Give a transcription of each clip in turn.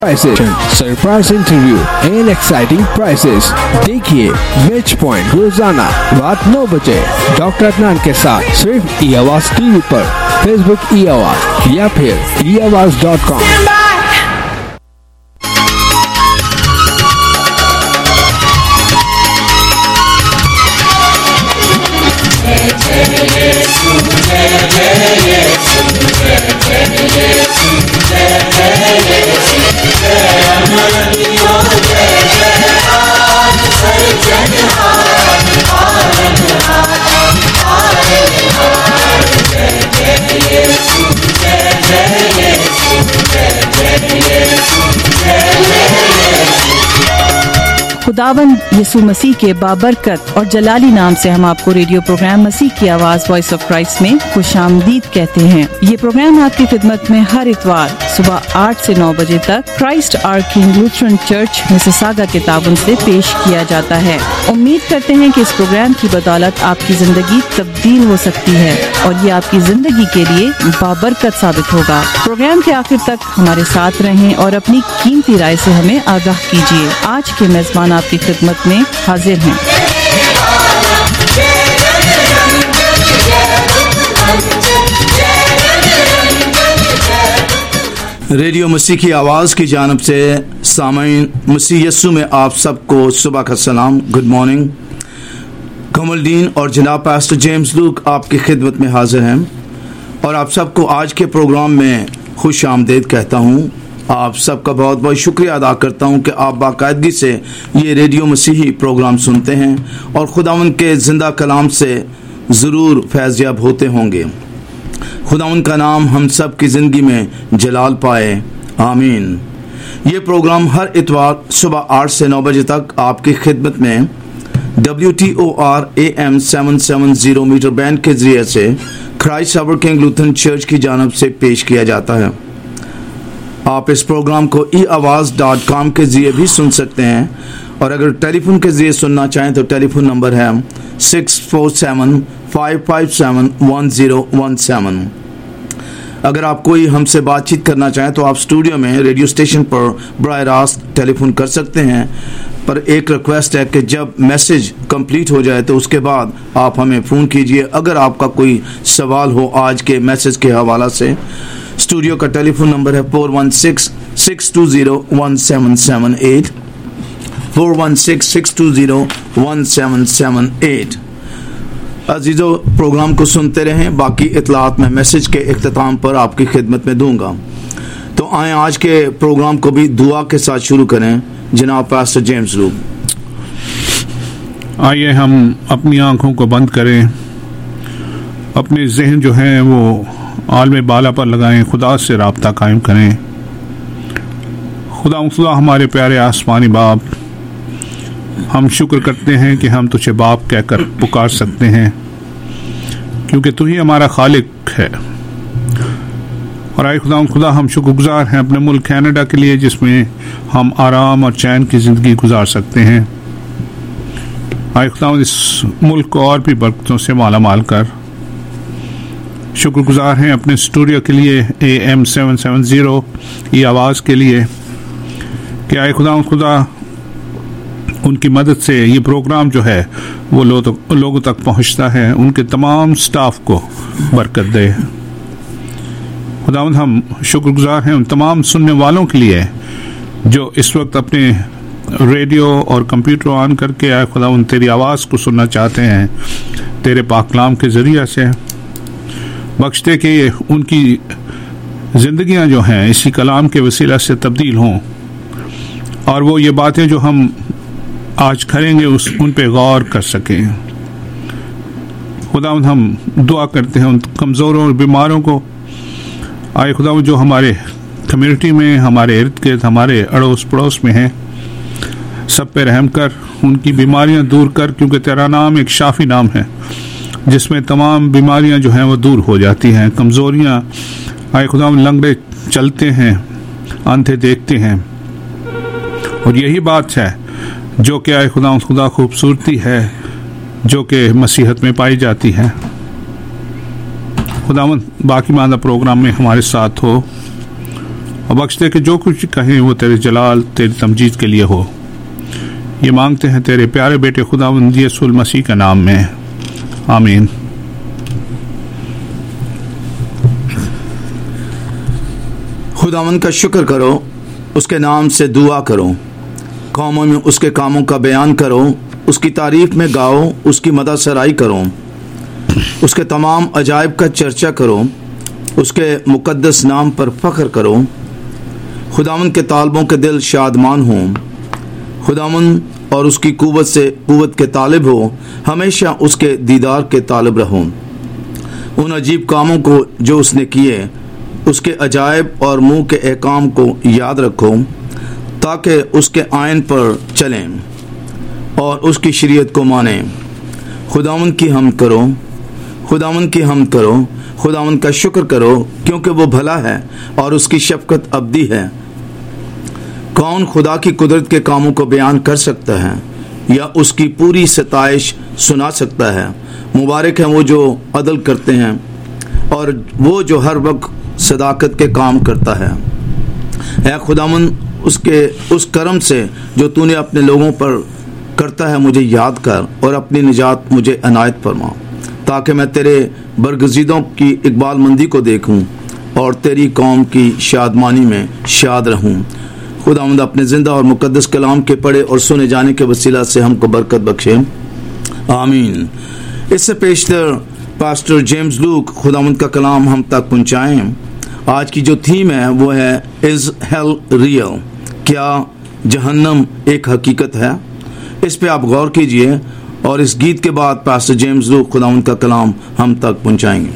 prices, surprise interview and exciting prices. देखिए match point रोजाना रात 9 बजे डॉक्टर अदनान के साथ सिर्फ ई आवाज टीवी पर, फेसबुक ई आवाज या फिर eAwaz.com। खुदावंद यीशु मसीह के बाबरकत और जलाली नाम से हम आपको रेडियो प्रोग्राम मसीह की आवाज वॉइस ऑफ क्राइस्ट में खुशामदीद कहते हैं। ये प्रोग्राम आपकी खिदमत में हर इतवार सुबह 8 से 9 बजे तक Christ Our King Lutheran Church Mississauga के ताबन से पेश किया जाता है। उम्मीद करते हैं कि इस प्रोग्राम की बदौलत आपकी जिंदगी तब्दील हो सकती है और ये आपकी जिंदगी के लिए बाबरकत साबित होगा। प्रोग्राम के आखिर तक हमारे साथ रहें और अपनी कीमती राय से हमें आगाह कीजिए। आज के मेजबान आपकी खिदमत में हाजिर हैं। रेडियो मसीह की आवाज़ की जानिब से सामीन मसीह यस्सु में आप सबको सुबह का सलाम, गुड मॉर्निंग। कमलदीन और जनाब पास्टर जेम्स लूक आपकी खिदमत में हाजिर हैं और आप सबको आज के प्रोग्राम में खुश आमदीद कहता हूँ। आप सबका बहुत बहुत शुक्रिया अदा करता हूँ कि आप बाकायदगी से ये रेडियो मसीही प्रोग्राम सुनते हैं और खुदावंद के जिंदा कलाम से ज़रूर फैज़याब होते होंगे। खुदावंद का नाम हम सब की ज़िंदगी में जलाल पाए, आमीन। ये प्रोग्राम हर इतवार सुबह 8 से 9 बजे तक आपकी खिदमत में WTOR AM 770 मीटर बैंड के जरिए से Christ Our King Lutheran Church की जानिब से पेश किया जाता है। आप इस प्रोग्राम को eAwaz.com के जरिए भी सुन सकते हैं और अगर टेलीफोन के जरिए सुनना चाहें तो टेलीफोन नंबर है 647-557-1017। अगर आप कोई हमसे बातचीत करना चाहें तो आप स्टूडियो में रेडियो स्टेशन पर बराह रास्त टेलीफोन कर सकते हैं, पर एक रिक्वेस्ट है कि जब मैसेज कंप्लीट हो जाए तो उसके बाद आप हमें फ़ोन कीजिए अगर आपका कोई सवाल हो आज के मैसेज के हवाला से। स्टूडियो का टेलीफोन नंबर है 416-620-1778 416-620-1778। अजीजों, प्रोग्राम को सुनते रहें। बाकी इतलात में मैसेज के इख्तिताम पर आपकी खिदमत में दूंगा। तो आए आज के प्रोग्राम को भी दुआ के साथ शुरू करें। जनाब पास्टर जेम्स लूक। आइए हम अपनी आंखों को बंद करें, अपने जहन जो है वो आलम बाला पर लगाएं, खुदा से राब्ता कायम करें। खुदा हमारे प्यारे आसमानी बाप, हम शुक्र करते हैं कि हम तुझे बाप कहकर पुकार सकते हैं क्योंकि तू ही हमारा खालिक है। और आए खुदा हम शुक्रगुजार हैं अपने मुल्क कनाडा के लिए जिसमें हम आराम और चैन की ज़िंदगी गुजार सकते हैं। आए खुदा इस मुल्क को और भी बरकतों से माला माल कर। शुक्रगुजार हैं अपने स्टूडियो के लिए AM 770 ये आवाज़ के लिए कि आए खुदा उनकी मदद से ये प्रोग्राम जो है वो लोगों तक पहुंचता है। उनके तमाम स्टाफ को बरकत दे। खुदावंद हम शुक्रगुजार हैं उन तमाम सुनने वालों के लिए जो इस वक्त अपने रेडियो और कंप्यूटर ऑन करके आए खुदावंद तेरी आवाज़ को सुनना चाहते हैं तेरे पाक कलाम के ज़रिए से। बख्शते कि उनकी ज़िंदगियां जो हैं इसी कलाम के वसीला से तब्दील हों और वो ये बातें जो हम आज करेंगे उन पे गौर कर सकें। खुदावंद हम दुआ करते हैं उन कमज़ोरों और बीमारों को, आए खुदावंद जो हमारे कम्युनिटी में, हमारे इर्द गिर्द, हमारे अड़ोस पड़ोस में हैं, सब पे रहम कर, उनकी बीमारियां दूर कर, क्योंकि तेरा नाम एक शाफी नाम है जिसमें तमाम बीमारियां जो हैं वो दूर हो जाती हैं। कमज़ोरियां आए खुदावंद, लंगड़े चलते हैं, अंधे देखते हैं और यही बात है जो कि आए खुदा खूबसूरती है जो कि मसीहत में पाई जाती है। खुदावंद बाकी मादा प्रोग्राम में हमारे साथ हो और बख्श दे कि जो कुछ कहें वो तेरे जलाल तेरी तमजीद के लिए हो। ये मांगते हैं तेरे प्यारे बेटे खुदावंद यीशु मसीह के नाम में, आमीन। खुदावंद का शुक्र करो, उसके नाम से दुआ करो, कौमों में उसके कामों का बयान करो, उसकी तारीफ में गाओ, उसकी मदद सराई करो, उसके तमाम अजायब का चर्चा करो, उसके मुकद्दस नाम पर फख्र करो। खुदावंद के तालबों के दिल शादमान हों, खुदावंद और उसकी कुव्वत के तालिब हो, हमेशा उसके दीदार के तालिब रहो। उन अजीब कामों को जो उसने किए, उसके अजायब और मुंह के एहकाम को याद रखो, ताकि उसके आयन पर चलें और उसकी शरीयत को मानें। खुदावंद की हमद करो, खुदावंद की हमद करो, खुदावंद का शुक्र करो, क्योंकि वो भला है और उसकी शफकत अब्दी है। कौन खुदा की कुदरत के कामों को बयान कर सकता है या उसकी पूरी सताइश सुना सकता है? मुबारक है वो जो अदल करते हैं और वो जो हर वक्त सदाकत के काम करता है। ऐ खुदावंद, उसके उस करम से जो तूने अपने लोगों पर करता है मुझे याद कर और अपनी निजात मुझे अनायत फरमा, ताकि मैं तेरे बरगजीदों की इकबालमंदी को देखूं और तेरी कौम की शादमानी में शाद रहूं। खुदावंद अपने जिंदा और मुकद्दस कलाम के पढ़े और सुने जाने के वसीला से हमको बरकत बख्शे, आमीन। इससे पेशतर पास्टर जेम्स लूक खुदावंद का कलाम हम तक पहुंचाएं। आज की जो थीम है वो है इज हेल रियल, क्या जहन्नम एक हकीकत है? इस पे आप गौर कीजिए और इस गीत के बाद पास्टर जेम्स लूक खुदावंद का कलाम हम तक पहुंचाएंगे।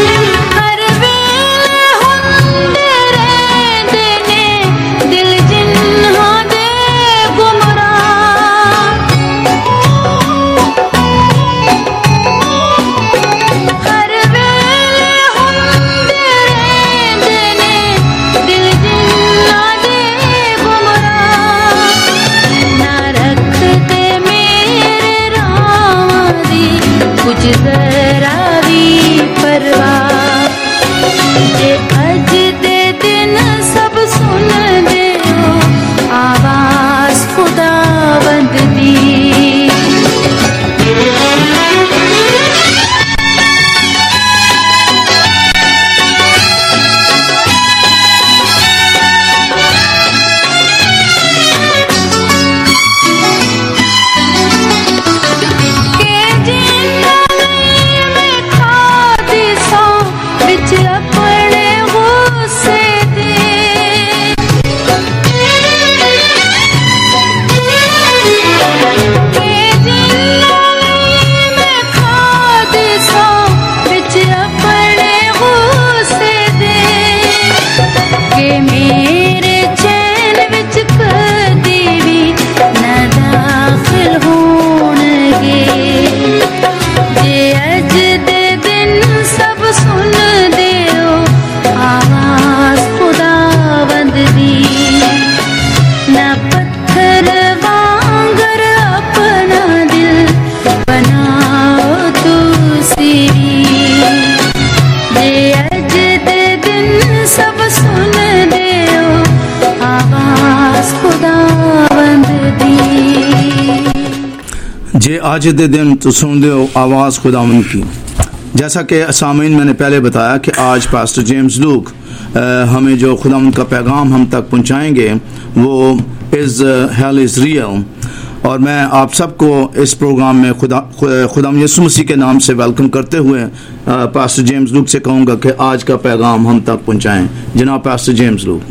जे आज दे दिन तो सुन दो आवाज़ खुदावंद की। जैसा कि सामीन मैंने पहले बताया कि आज पास्टर जेम्स लूक हमें जो खुदावंद का पैगाम हम तक पहुंचाएंगे वो इज़ हेल इज़ रियल, और मैं आप सबको इस प्रोग्राम में खुदावंद यीशु मसीह के नाम से वेलकम करते हुए पास्टर जेम्स लूक से कहूँगा कि आज का पैगाम हम तक पहुंचाएं। जनाब पास्टर जेम्स लूक।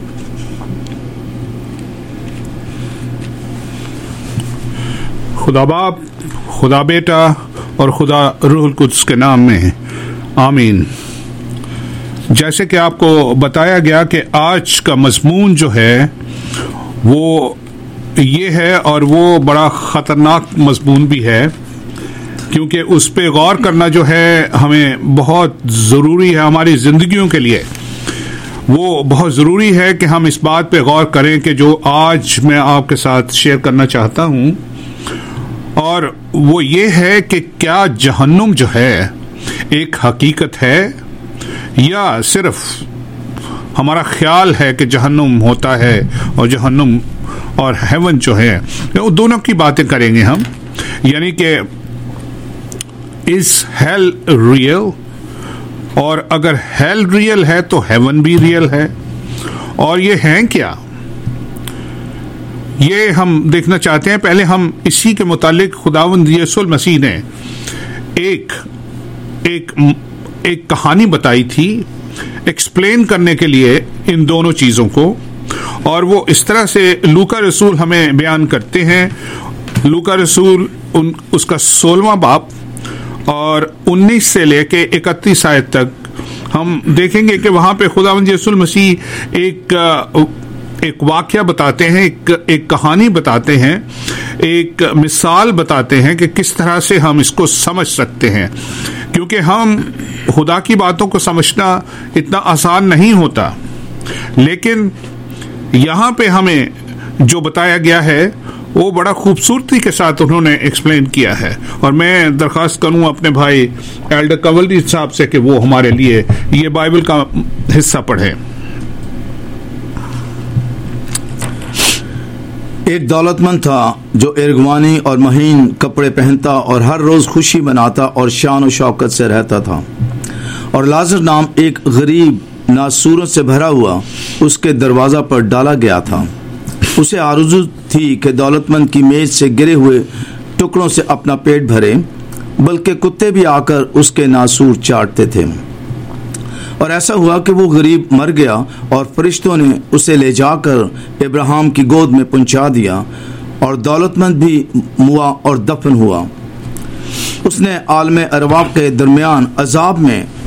खुदा बाप, खुदा बेटा और खुदा रूहुल कुद्स के नाम में आमीन। जैसे कि आपको बताया गया कि आज का मजमून जो है वो ये है, और वो बड़ा ख़तरनाक मजमून भी है, क्योंकि उस पे गौर करना जो है हमें बहुत ज़रूरी है हमारी ज़िंदगियों के लिए। वो बहुत ज़रूरी है कि हम इस बात पे गौर करें कि जो आज मैं आपके साथ शेयर करना चाहता हूँ, और वो ये है कि क्या जहन्नुम जो है एक हकीकत है या सिर्फ हमारा ख्याल है कि जहन्नुम होता है, और जहन्नुम और हेवन जो है वो दोनों की बातें करेंगे हम। यानी कि इज हेल रियल, और अगर हेल रियल है तो हेवन भी रियल है, और ये हैं क्या, ये हम देखना चाहते हैं। पहले हम इसी के मुतालिक खुदावंद यीशु मसीह ने एक कहानी बताई थी एक्सप्लेन करने के लिए इन दोनों चीज़ों को, और वो इस तरह से लूका रसूल हमें बयान करते हैं। लूका रसूल उसका 16वां बाब और 19 से लेके 31 आयत तक हम देखेंगे कि वहाँ पे खुदावंद यीशु मसीह एक वाक्या बताते हैं, एक कहानी बताते हैं, एक मिसाल बताते हैं कि किस तरह से हम इसको समझ सकते हैं, क्योंकि हम खुदा की बातों को समझना इतना आसान नहीं होता। लेकिन यहाँ पे हमें जो बताया गया है वो बड़ा खूबसूरती के साथ उन्होंने एक्सप्लेन किया है, और मैं दरख्वास्त करूँ अपने भाई एल्डर कंवलजी साहब से कि वो हमारे लिए ये बाइबल का हिस्सा पढ़े। एक दौलतमंद था जो इरगवानी और महीन कपड़े पहनता और हर रोज खुशी मनाता और शान और शौकत से रहता था। और लाजर नाम एक गरीब नासूरों से भरा हुआ उसके दरवाजा पर डाला गया था। उसे आरज़ू थी कि दौलतमंद की मेज से गिरे हुए टुकड़ों से अपना पेट भरे, बल्कि कुत्ते भी आकर उसके नासूर चाटते थे। और ऐसा हुआ कि वो गरीब मर गया और फरिश्तों ने उसे ले जाकर इब्राहिम की गोद में पहुंचा दिया, और दौलतमंद भी मुआ और दफन हुआ। उसने आलम अरवाह के दरमियान अजाब में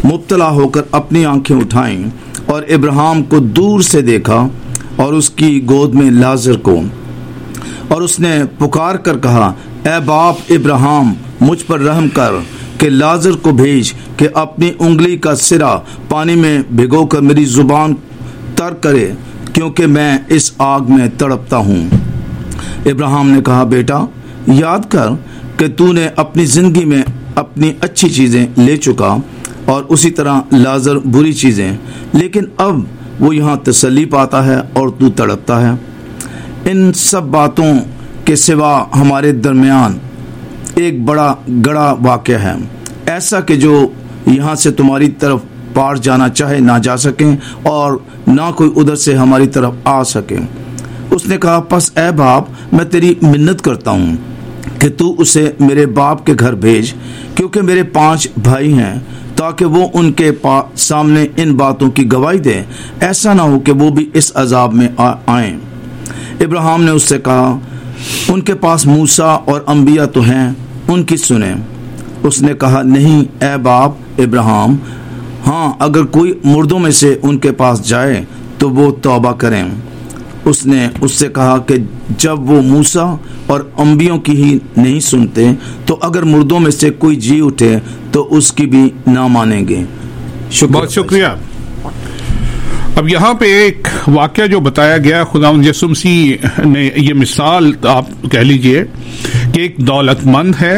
मुब्तला होकर अपनी आंखें उठाईं और इब्राहिम को दूर से देखा और उसकी गोद में लाजर को, और उसने पुकार कर कहा, ए बाप इब्राहिम, मुझ पर रहम कर कि लाजर को भेज कि अपनी उंगली का सिरा पानी में भिगोकर मेरी जुबान तर करे, क्योंकि मैं इस आग में तड़पता हूँ। इब्राहिम ने कहा, बेटा याद कर कि तूने अपनी जिंदगी में अपनी अच्छी चीजें ले चुका और उसी तरह लाजर बुरी चीजें, लेकिन अब वो यहाँ तसल्ली पाता है और तू तड़पता है। इन सब बातों के सिवा हमारे दरमियान एक बड़ा गड़ा वाक़या है, ऐसा कि जो यहाँ से तुम्हारी तरफ पार जाना चाहे ना जा सके और ना कोई उधर से हमारी तरफ आ सके। उसने कहा, बस ए बाप, मैं तेरी मिन्नत करता हूँ कि तू उसे मेरे बाप के घर भेज, क्योंकि मेरे 5 भाई हैं, ताकि वो उनके सामने इन बातों की गवाही दे, ऐसा ना हो कि वो भी इस अजाब में आए। इब्राहिम ने उससे कहा, उनके पास मूसा और अंबिया तो हैं, उनकी सुने। उसने कहा, नहीं ए बाप इब्राहिम, हाँ, अगर कोई मुर्दों में से उनके पास जाए तो वो तौबा करें। उसने उससे कहा कि जब वो मूसा और अंबियों की ही नहीं सुनते, तो अगर मुर्दों में से कोई जी उठे तो उसकी भी ना मानेंगे। बहुत शुक्रिया। अब यहाँ पे एक वाक्य जो बताया गया, खुदावंद यीशु मसीह ने ये मिसाल आप कह लीजिए कि एक दौलतमंद है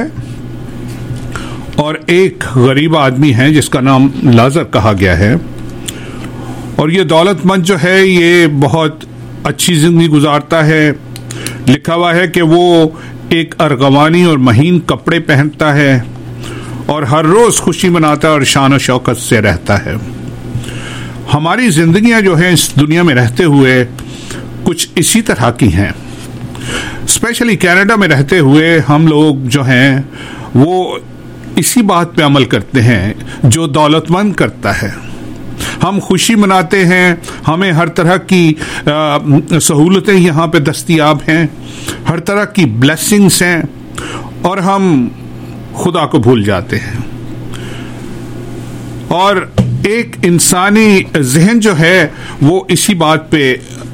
और एक गरीब आदमी है जिसका नाम लाजर कहा गया है। और ये दौलतमंद जो है ये बहुत अच्छी जिंदगी गुजारता है। लिखा हुआ है कि वो एक अर्गवानी और महीन कपड़े पहनता है और हर रोज खुशी मनाता है और शान और शौकत से रहता है। हमारी जिंदगियां जो हैं इस दुनिया में रहते हुए कुछ इसी तरह की हैं। स्पेशली कनाडा में रहते हुए हम लोग जो हैं वो इसी बात पे अमल करते हैं जो दौलतमंद करता है। हम खुशी मनाते हैं, हमें हर तरह की सहूलतें यहाँ पे दस्तयाब हैं, हर तरह की ब्लेसिंग्स हैं, और हम खुदा को भूल जाते हैं। और एक इंसानी जहन जो है वो इसी बात पे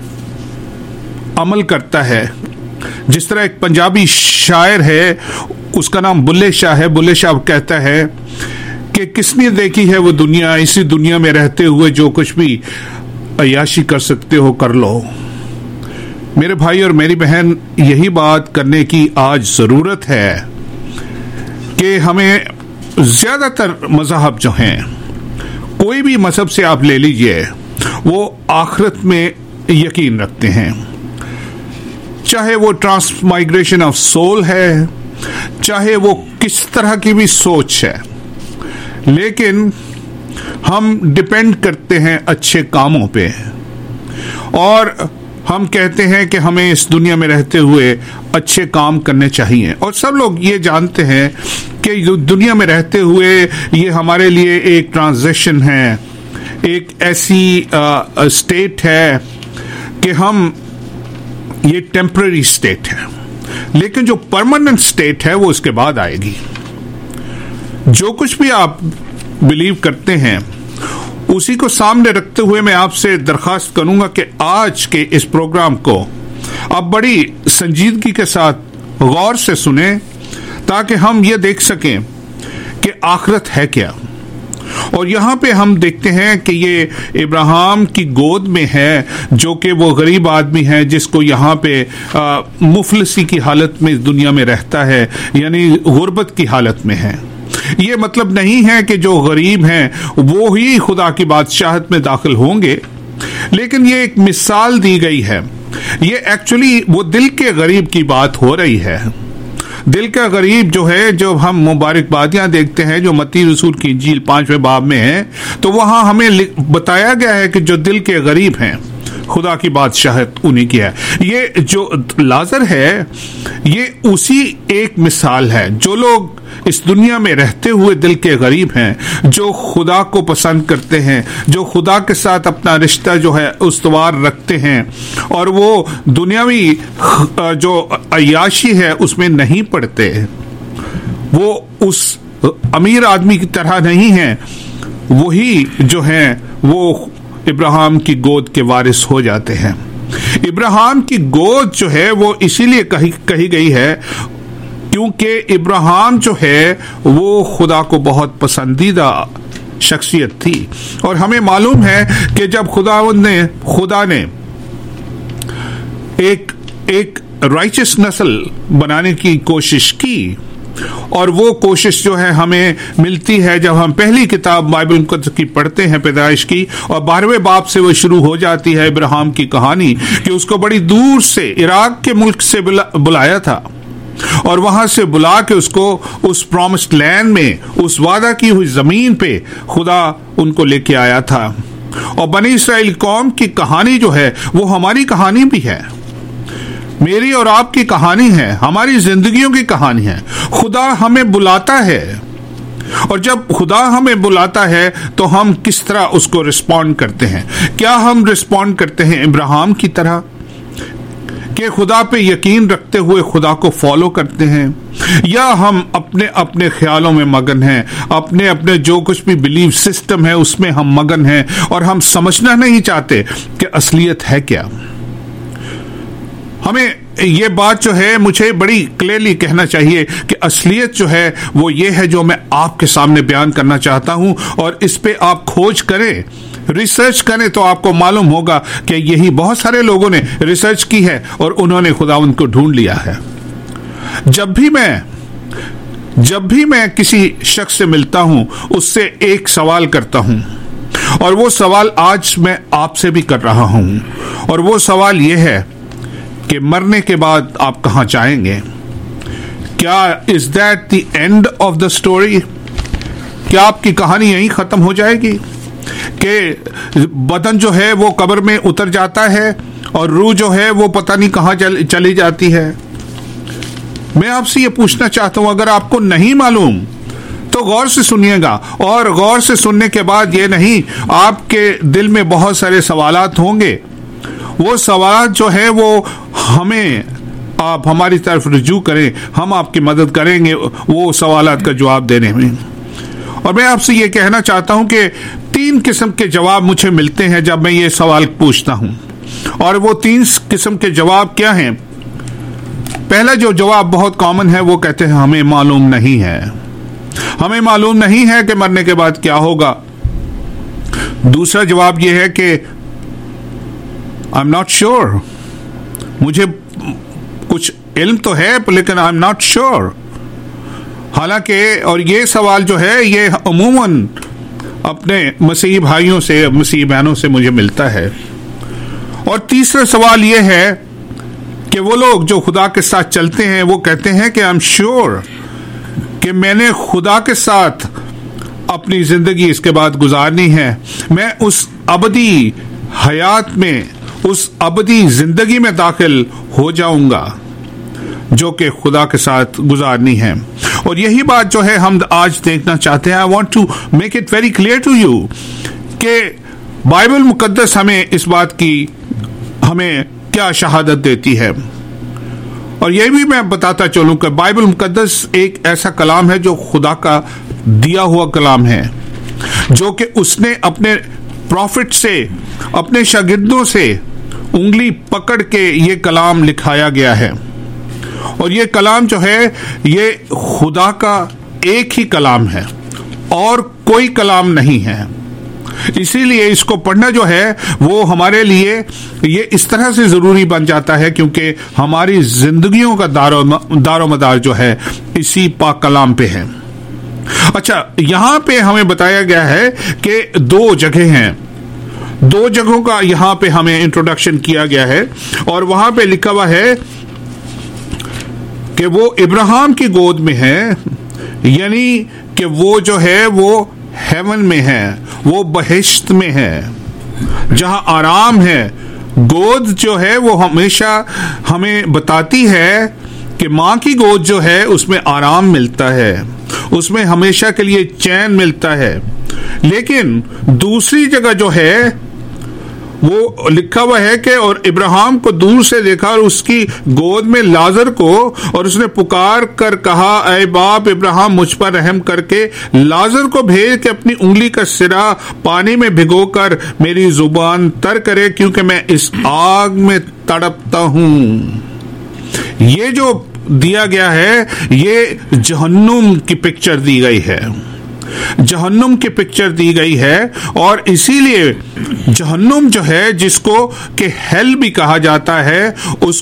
अमल करता है। जिस तरह एक पंजाबी शायर है, उसका नाम बुल्ले शाह है। बुल्ले शाह कहता है कि किसने देखी है वो दुनिया, इसी दुनिया में रहते हुए जो कुछ भी अय्याशी कर सकते हो कर लो। मेरे भाई और मेरी बहन, यही बात करने की आज जरूरत है कि हमें ज्यादातर मज़हब जो हैं, कोई भी मजहब से आप ले लीजिए, वो आखिरत में यकीन रखते हैं। चाहे वो ट्रांसमाइग्रेशन ऑफ सोल है, चाहे वो किस तरह की भी सोच है, लेकिन हम डिपेंड करते हैं अच्छे कामों पे। और हम कहते हैं कि हमें इस दुनिया में रहते हुए अच्छे काम करने चाहिए। और सब लोग ये जानते हैं कि दुनिया में रहते हुए ये हमारे लिए एक ट्रांजिशन है, एक ऐसी स्टेट है कि हम, ये टेम्पररी स्टेट है, लेकिन जो परमानेंट स्टेट है वो उसके बाद आएगी। जो कुछ भी आप बिलीव करते हैं उसी को सामने रखते हुए मैं आपसे दरखास्त करूंगा कि आज के इस प्रोग्राम को आप बड़ी संजीदगी के साथ गौर से सुने, ताकि हम ये देख सकें कि आखिरत है क्या। और यहाँ पे हम देखते हैं कि ये इब्राहिम की गोद में है, जो कि वो गरीब आदमी है जिसको यहाँ पे मुफलिसी की हालत में इस दुनिया में रहता है, यानी गुर्बत की हालत में है। ये मतलब नहीं है कि जो गरीब हैं वो ही खुदा की बादशाहत में दाखिल होंगे, लेकिन ये एक मिसाल दी गई है। ये एक्चुअली वो दिल के गरीब की बात हो रही है। दिल का गरीब जो है, जो हम मुबारकबादियां देखते हैं जो मत्ती रसूल की इंजील 5वें बाब में है, तो वहां हमें बताया गया है कि जो दिल के गरीब हैं खुदा की बादशाहत उन्हीं की है। ये जो लाजर है ये उसी एक मिसाल है। जो लोग इस दुनिया में रहते हुए दिल के गरीब हैं, जो खुदा को पसंद करते हैं, जो खुदा के साथ अपना रिश्ता जो है उस्तवार रखते हैं, और वो दुनियावी जो अय्याशी है उसमें नहीं पड़ते, वो उस अमीर आदमी की तरह नहीं है वही जो है वो इब्राहिम की गोद के वारिस हो जाते हैं। इब्राहिम की गोद जो है वो इसीलिए कही गई है क्योंकि इब्राहिम जो है वो खुदा को बहुत पसंदीदा शख्सियत थी। और हमें मालूम है कि जब खुदा ने एक राइचस नस्ल बनाने की कोशिश की, और वो कोशिश जो है हमें मिलती है जब हम पहली किताब बाइबल मुकद्दस की पढ़ते हैं, पैदाइश की, और 12वें बाब से वो शुरू हो जाती है इब्राहिम की कहानी कि उसको बड़ी दूर से इराक के मुल्क से बुलाया था, और वहां से बुला के उसको उस प्रॉमिस्ड लैंड में, उस वादा की हुई जमीन पे खुदा उनको लेके आया था। और बनी इस्राएल कौम की कहानी जो है वो हमारी कहानी भी है, मेरी और आपकी कहानी है, हमारी जिंदगियों की कहानी है। खुदा हमें बुलाता है, और जब खुदा हमें बुलाता है तो हम किस तरह उसको रिस्पॉन्ड करते हैं? क्या हम रिस्पॉन्ड करते हैं इब्राहिम की तरह कि खुदा पे यकीन रखते हुए खुदा को फॉलो करते हैं, या हम अपने अपने ख्यालों में मगन हैं, अपने अपने जो कुछ भी बिलीव सिस्टम है उसमें हम मगन हैं, और हम समझना नहीं चाहते कि असलियत है क्या? हमें ये बात जो है मुझे बड़ी क्लियरली कहना चाहिए कि असलियत जो है वो ये है जो मैं आपके सामने बयान करना चाहता हूं, और इस पे आप खोज करें, रिसर्च करें, तो आपको मालूम होगा कि यही बहुत सारे लोगों ने रिसर्च की है और उन्होंने खुदावंद को ढूंढ लिया है। जब भी मैं किसी शख्स से मिलता हूं उससे एक सवाल करता हूं, और वो सवाल आज मैं आपसे भी कर रहा हूं, और वो सवाल ये है कि मरने के बाद आप कहां जाएंगे? क्या is that the end of the story? क्या आपकी कहानी यहीं खत्म हो जाएगी कि बदन जो है वो कब्र में उतर जाता है और रूह जो है वो पता नहीं कहां चली जाती है? मैं आपसे ये पूछना चाहता हूं, अगर आपको नहीं मालूम तो गौर से सुनिएगा, और गौर से सुनने के बाद ये नहीं, आपके दिल में बहुत सारे सवालात होंगे, वो सवाल जो है वो हमें आप हमारी तरफ रुजू करें, हम आपकी मदद करेंगे वो सवालात का जवाब देने में। और मैं आपसे ये कहना चाहता हूं कि 3 किस्म के जवाब मुझे मिलते हैं जब मैं ये सवाल पूछता हूं, और वो 3 किस्म के जवाब क्या हैं? पहला जो जवाब बहुत कॉमन है वो कहते हैं हमें मालूम नहीं है, हमें मालूम नहीं है कि मरने के बाद क्या होगा। दूसरा जवाब ये है कि आई एम नॉट श्योर, मुझे कुछ इल्म तो है लेकिन आई एम नॉट श्योर। हालांकि और ये सवाल जो है ये अमूमन अपने मसीही भाइयों से, मसीही बहनों से मुझे मिलता है। और तीसरा सवाल ये है कि वो लोग जो खुदा के साथ चलते हैं वो कहते हैं कि आई एम श्योर कि मैंने खुदा के साथ अपनी जिंदगी इसके बाद गुजारनी है, मैं उस अबदी हयात में, उस अबदी जिंदगी में दाखिल हो जाऊंगा जो कि खुदा के साथ गुजारनी है। और यही बात जो है हम आज देखना चाहते हैं। I want to make it very clear to you कि बाइबल मुकद्दस हमें इस बात की हमें क्या शहादत देती है। और यह भी मैं बताता चलूं कि बाइबल मुकद्दस एक ऐसा कलाम है जो खुदा का दिया हुआ कलाम है, जो कि उसने अपने प्रॉफिट से, अपने शागिर्दों से उंगली पकड़ के ये कलाम लिखाया गया है। और ये कलाम जो है ये खुदा का एक ही कलाम है और कोई कलाम नहीं है। इसीलिए इसको पढ़ना जो है वो हमारे लिए ये इस तरह से जरूरी बन जाता है क्योंकि हमारी जिंदगियों का दारो मदार जो है इसी पाक कलाम पे है। अच्छा, यहां पे हमें बताया गया है कि 2 जगह हैं, 2 जगहों का यहां पे हमें इंट्रोडक्शन किया गया है। और वहां पे लिखा हुआ है कि वो इब्राहिम की गोद में है, यानी कि वो जो है वो हेवन में है, वो बहिश्त में है जहां आराम है। गोद जो है वो हमेशा हमें बताती है कि माँ की गोद जो है उसमें आराम मिलता है, उसमें हमेशा के लिए चैन मिलता है। लेकिन दूसरी जगह जो है वो लिखा हुआ है कि और इब्राहिम को दूर से देखा और उसकी गोद में लाजर को, और उसने पुकार कर कहा, ऐ बाप इब्राहिम, मुझ पर रहम करके लाजर को भेज के अपनी उंगली का सिरा पानी में भिगोकर मेरी जुबान तर करे, क्योंकि मैं इस आग में तड़पता हूं। ये जो दिया गया है ये जहन्नुम की पिक्चर दी गई है, जहन्नुम की पिक्चर दी गई है। और इसीलिए जहन्नुम जो है, जिसको कि हेल भी कहा जाता है,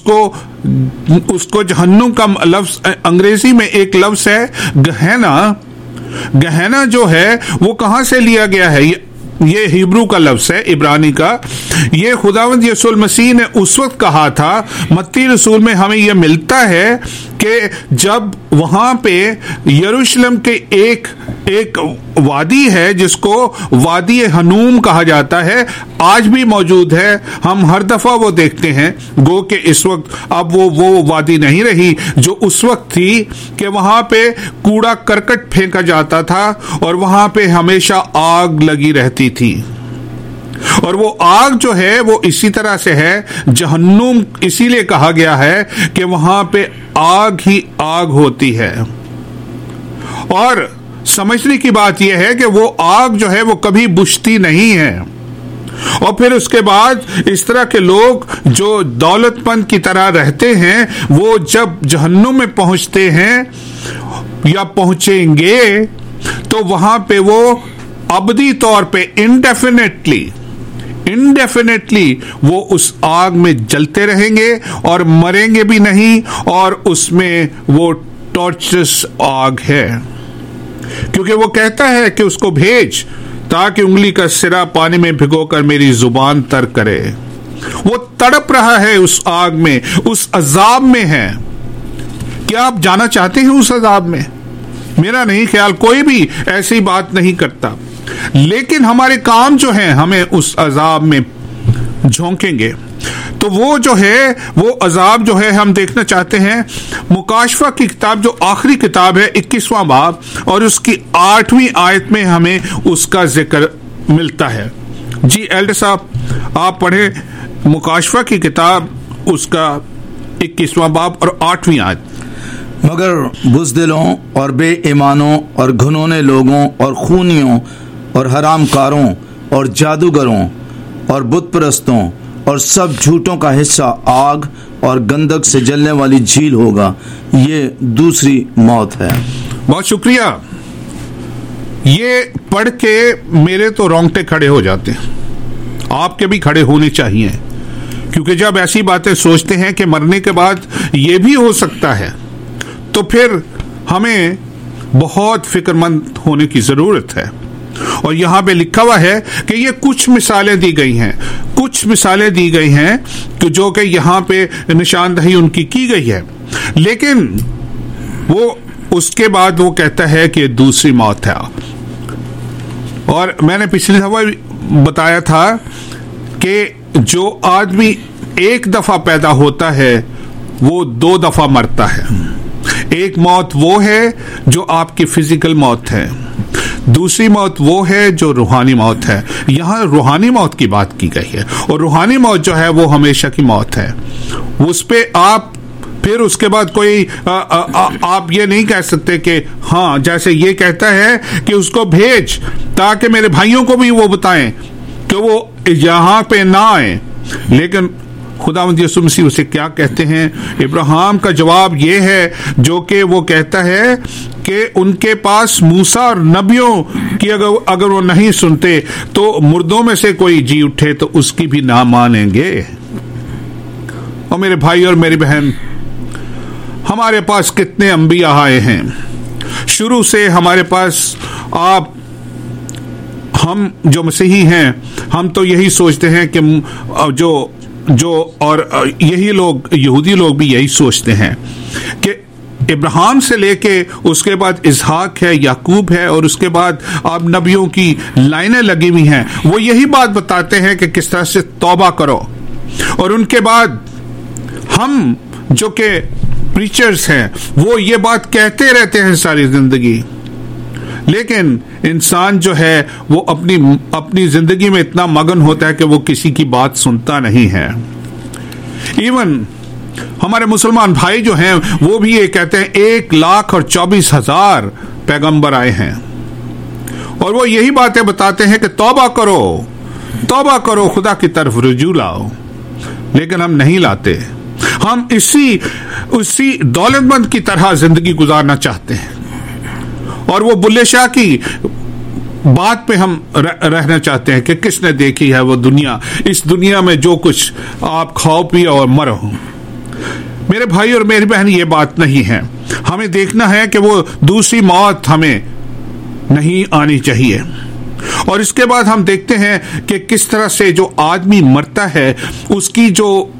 उसको जहन्नुम का लफ्ज अंग्रेजी में एक लफ्ज है गहना। गहना जो है वो कहां से लिया गया है? ये हिब्रू का लफ्ज है, इब्रानी का। ये खुदावंद यीशु मसीह ने उस वक्त कहा था। मत्ती रसूल में हमें यह मिलता है कि जब वहां पे यरूशलेम के एक वादी है जिसको वादी हनूम कहा जाता है, आज भी मौजूद है। हम हर दफा वो देखते हैं। गो के इस वक्त अब वो वादी नहीं रही जो उस वक्त थी कि वहां पे कूड़ा करकट फेंका जाता था और वहां पे हमेशा आग लगी रहती थी। और वो आग जो है वो इसी तरह से है। जहन्नुम इसीलिए कहा गया है कि वहां पे आग ही आग होती है। और समझने की बात यह है कि वो आग जो है वो कभी बुझती नहीं है। और फिर उसके बाद इस तरह के लोग जो दौलतमंद की तरह रहते हैं, वो जब जहन्नुम में पहुंचते हैं या पहुंचेंगे तो वहां पे वो अबदी तौर पे इंडेफिनेटली वो उस आग में जलते रहेंगे और मरेंगे भी नहीं। और उसमें वो टॉर्चरस आग है, क्योंकि वो कहता है कि उसको भेज ताकि उंगली का सिरा पानी में भिगोकर मेरी जुबान तर करे। वो तड़प रहा है उस आग में, उस अजाब में है। क्या आप जाना चाहते हैं उस अजाब में? मेरा नहीं ख्याल कोई भी ऐसी बात नहीं करता। लेकिन हमारे काम जो हैं हमें उस अजाब में झोंकेंगे। तो वो जो है वो अजाब जो है हम देखना चाहते हैं। मुकाशफा की किताब जो आखिरी किताब है 21वां बाब और उसकी 8वीं आयत में हमें उसका जिक्र मिलता है। जी एल्डर साहब आप पढ़े मुकाशफा की किताब उसका 21वां बाब और 8वीं आयत। मगर बुज़दिलों और बेईमानों और घुनौने लोगों और खूनियों और हरामकारों और जादूगरों और बुत परस्तों और सब झूठों का हिस्सा आग और गंधक से जलने वाली झील होगा। ये दूसरी मौत है। बहुत शुक्रिया। ये पढ़ के मेरे तो रोंगटे खड़े हो जाते हैं, आपके भी खड़े होने चाहिए, क्योंकि जब ऐसी बातें सोचते हैं कि मरने के बाद ये भी हो सकता है तो फिर हमें बहुत फिक्रमंद होने की जरूरत है। और यहां पे लिखा हुआ है कि ये कुछ मिसालें दी गई हैं कि जो कि यहां पे निशानदही उनकी की गई है। लेकिन वो उसके बाद वो कहता है कि दूसरी मौत है। और मैंने पिछली दफा बताया था कि जो आदमी एक दफा पैदा होता है वो 2 दफा मरता है। एक मौत वो है जो आपकी फिजिकल मौत है, दूसरी मौत वो है जो रूहानी मौत है। यहाँ रूहानी मौत की बात की गई है और रूहानी मौत जो है वो हमेशा की मौत है। उस पे आप फिर उसके बाद कोई आप ये नहीं कह सकते कि हाँ, जैसे ये कहता है कि उसको भेज ताकि मेरे भाइयों को भी वो बताएं कि वो यहाँ पे ना आए। लेकिन खुदावंद यीशु मसीह उसे क्या कहते हैं? इब्राहिम का जवाब ये है जो कि वो कहता है कि उनके पास मूसा और नबियों की अगर वो नहीं सुनते तो मुर्दों में से कोई जी उठे तो उसकी भी ना मानेंगे। और मेरे भाई और मेरी बहन, हमारे पास कितने अंबिया आए हैं। शुरू से हमारे पास हम जो मसीही हैं, हम तो यही सोचते हैं कि जो और यही लोग यहूदी लोग भी यही सोचते हैं कि इब्राहिम से लेके उसके बाद इसहाक है, याकूब है और उसके बाद अब नबियों की लाइनें लगी हुई हैं। वो यही बात बताते हैं कि किस तरह से तौबा करो। और उनके बाद हम जो कि प्रीचर्स हैं वो ये बात कहते रहते हैं सारी जिंदगी। लेकिन इंसान जो है वो अपनी जिंदगी में इतना मगन होता है कि वो किसी की बात सुनता नहीं है। इवन हमारे मुसलमान भाई जो हैं वो भी ये कहते हैं 1,24,000 पैगंबर आए हैं, और वो यही बातें बताते हैं कि तौबा करो, खुदा की तरफ रुजू लाओ, लेकिन हम नहीं लाते। हम उसी दौलतमंद की तरह जिंदगी गुजारना चाहते हैं, और वो बुल्ले शाह की बात पे हम रहना चाहते हैं कि किसने देखी है वो दुनिया, इस दुनिया में जो कुछ आप खाओ पियो और मरो। मेरे भाई और मेरी बहन, ये बात नहीं है। हमें देखना है कि वो दूसरी मौत हमें नहीं आनी चाहिए। और इसके बाद हम देखते हैं कि किस तरह से जो आदमी मरता है उसकी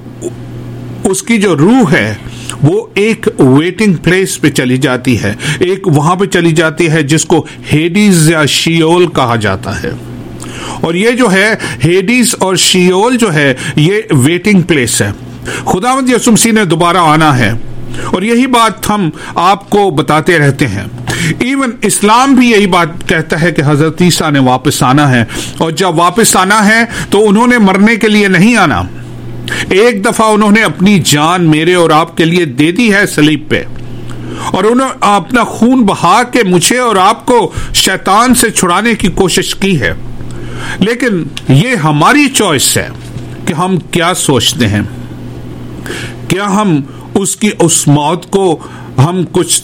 जो रूह है वो एक वेटिंग प्लेस पे चली जाती है, एक वहां पे चली जाती है जिसको हेडीज या शियोल कहा जाता है। और ये जो है हेडीज और शियोल जो है ये वेटिंग प्लेस है। खुदावंद यीशु मसीह ने दोबारा आना है, और यही बात हम आपको बताते रहते हैं। इवन इस्लाम भी यही बात कहता है कि हजरत ईसा ने वापस आना है, और जब वापस आना है तो उन्होंने मरने के लिए नहीं आना। एक दफा उन्होंने अपनी जान मेरे और आपके लिए दे दी है सलीब पे, और उन्होंने अपना खून बहा के मुझे और आपको शैतान से छुड़ाने की कोशिश की है। लेकिन ये हमारी चॉइस है कि हम क्या सोचते हैं। क्या हम उसकी उस मौत को हम कुछ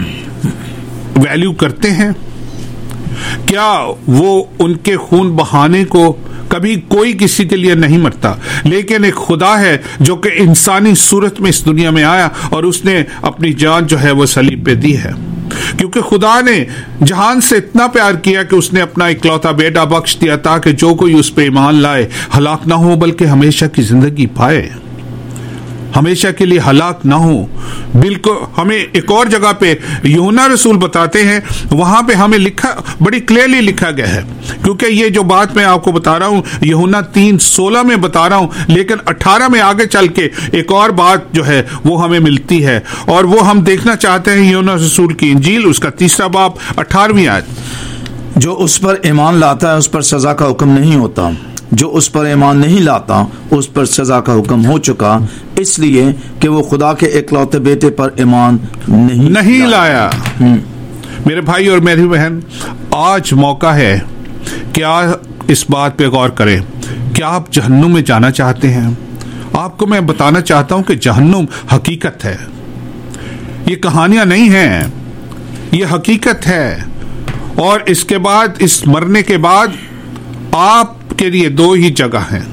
वैल्यू करते हैं? क्या वो उनके खून बहाने को कभी कोई किसी के लिए नहीं मरता, लेकिन एक खुदा है जो कि इंसानी सूरत में इस दुनिया में आया और उसने अपनी जान जो है वो सलीब पे दी है, क्योंकि खुदा ने जहान से इतना प्यार किया कि उसने अपना इकलौता बेटा बख्श दिया ताकि जो कोई उस पे ईमान लाए हलाक ना हो बल्कि हमेशा की जिंदगी पाए, हमेशा के लिए हलाक ना हो। बिल्कुल हमें एक और जगह पे यूहन्ना रसूल बताते हैं, वहां पे हमें लिखा, बड़ी क्लियरली लिखा गया है, क्योंकि ये जो बात मैं आपको बता रहा हूं यूहन्ना 3:16 में बता रहा हूं, लेकिन 18 में आगे चल के एक और बात जो है वो हमें मिलती है, और वो हम देखना चाहते हैं यूहन्ना रसूल की इंजील उसका 3 बाब 18वीं आयत। जो उस पर ईमान लाता है उस पर सजा का हुक्म नहीं होता, जो उस पर ईमान नहीं लाता उस पर सजा का हुक्म हो चुका, इसलिए कि वो खुदा के इकलौते बेटे पर ईमान नहीं लाया। मेरे भाई और मेरी बहन, आज मौका है क्या इस बात पे गौर करें। क्या आप जहन्नुम में जाना चाहते हैं? आपको मैं बताना चाहता हूं कि जहन्नुम हकीकत है, ये कहानियां नहीं हैं, ये हकीकत है। और इसके बाद, इस मरने के बाद आपके लिए 2 ही जगह हैं,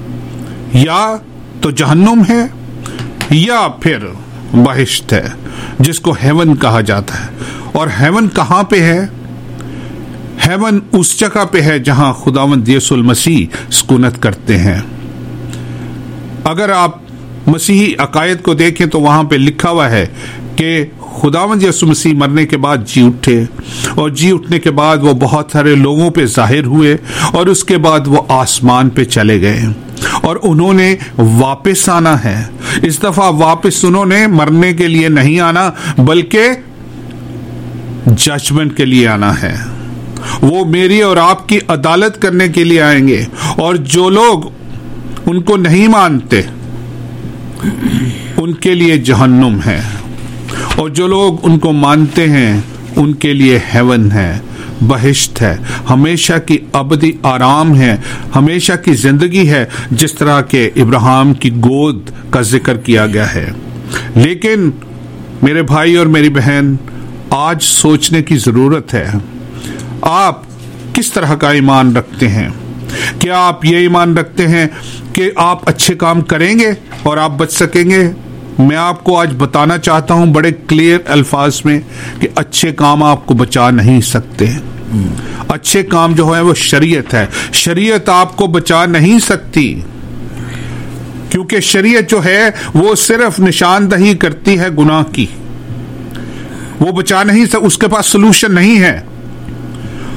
या तो जहन्नुम है या फिर बहिश्त है, जिसको हेवन कहा जाता है। और हेवन कहां पे है? हेवन उस जगह पे है जहां खुदावंद यीशु मसीह सुकूनत करते हैं। अगर आप मसीही अकायद को देखें तो वहां पे लिखा हुआ है कि खुदावंद यीशु मसीह मरने के बाद जी उठे, और जी उठने के बाद वो बहुत सारे लोगों पे जाहिर हुए, और उसके बाद वो आसमान पे चले गए, और उन्होंने वापस आना है। इस दफा वापस उन्होंने मरने के लिए नहीं आना बल्कि जजमेंट के लिए आना है। वो मेरी और आपकी अदालत करने के लिए आएंगे, और जो लोग उनको नहीं मानते उनके लिए जहन्नुम है, और जो लोग उनको मानते हैं उनके लिए हेवन है, बहिश्त है, हमेशा की अबदी आराम है, हमेशा की जिंदगी है, जिस तरह के इब्राहिम की गोद का जिक्र किया गया है। लेकिन मेरे भाई और मेरी बहन, आज सोचने की जरूरत है, आप किस तरह का ईमान रखते हैं? क्या आप ये ईमान रखते हैं कि आप अच्छे काम करेंगे और आप बच सकेंगे? मैं आपको आज बताना चाहता हूं बड़े क्लियर अल्फाज में कि अच्छे काम आपको बचा नहीं सकते। अच्छे काम जो है वो शरीयत है, शरीयत आपको बचा नहीं सकती, क्योंकि शरीयत जो है वो सिर्फ निशानदही करती है गुनाह की, वो बचा नहीं सकती, उसके पास सलूशन नहीं है।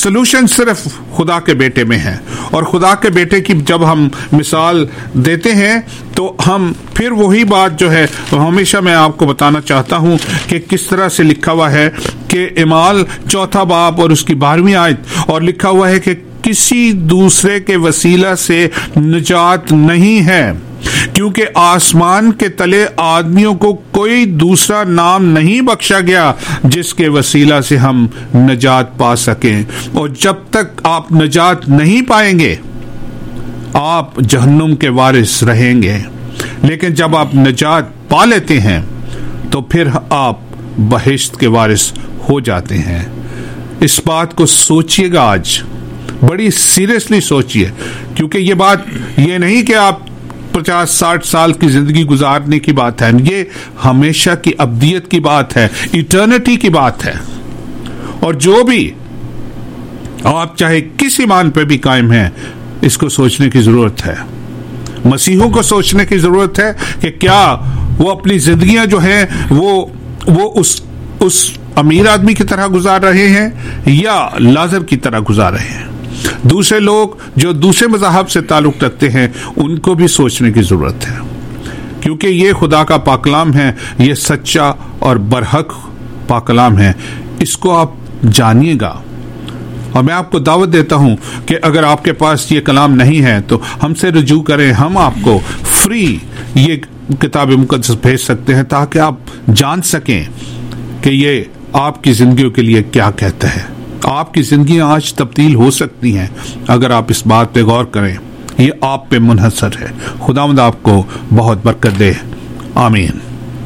सलूशन सिर्फ खुदा के बेटे में है। और खुदा के बेटे की जब हम मिसाल देते हैं तो हम फिर वही बात जो है हमेशा मैं आपको बताना चाहता हूं कि किस तरह से लिखा हुआ है कि इमाल 4 बाब और उसकी 12वीं आयत, और लिखा हुआ है कि किसी दूसरे के वसीला से निजात नहीं है, क्योंकि आसमान के तले आदमियों को कोई दूसरा नाम नहीं बख्शा गया जिसके वसीला से हम निजात पा सकें। और जब तक आप निजात नहीं पाएंगे आप जहन्नुम के वारिस रहेंगे, लेकिन जब आप निजात पा लेते हैं तो फिर आप बहिश्त के वारिस हो जाते हैं। इस बात को सोचिएगा, आज बड़ी सीरियसली सोचिए, क्योंकि ये बात ये नहीं कि आप 50-60 साल की जिंदगी गुजारने की बात है, ये हमेशा की अब्दियत की बात है, इटर्निटी की बात है। और जो भी आप चाहे किस ईमान पे भी कायम हैं, इसको सोचने की जरूरत है। मसीहों को सोचने की जरूरत है कि क्या वो अपनी जिंदगियां जो हैं वो उस अमीर आदमी की तरह गुजार रहे हैं या लाजर की तरह गुजार रहे हैं। दूसरे लोग जो दूसरे मज़हब से ताल्लुक रखते हैं उनको भी सोचने की जरूरत है, क्योंकि ये खुदा का पाकलाम है, ये सच्चा और बरहक पाकलाम है। इसको आप जानिएगा। और मैं आपको दावत देता हूं कि अगर आपके पास ये कलाम नहीं है तो हमसे रजू करें, हम आपको फ्री ये किताब मुकद्दस भेज सकते हैं ताकि आप जान सकें कि ये आपकी जिंदगियों के लिए क्या कहता है। आपकी जिंदगी आज तब्दील हो सकती हैं अगर आप इस बात पे गौर करें। ये आप पे मुनहसर है। खुदावंद आपको बहुत बरकत दे। आमीन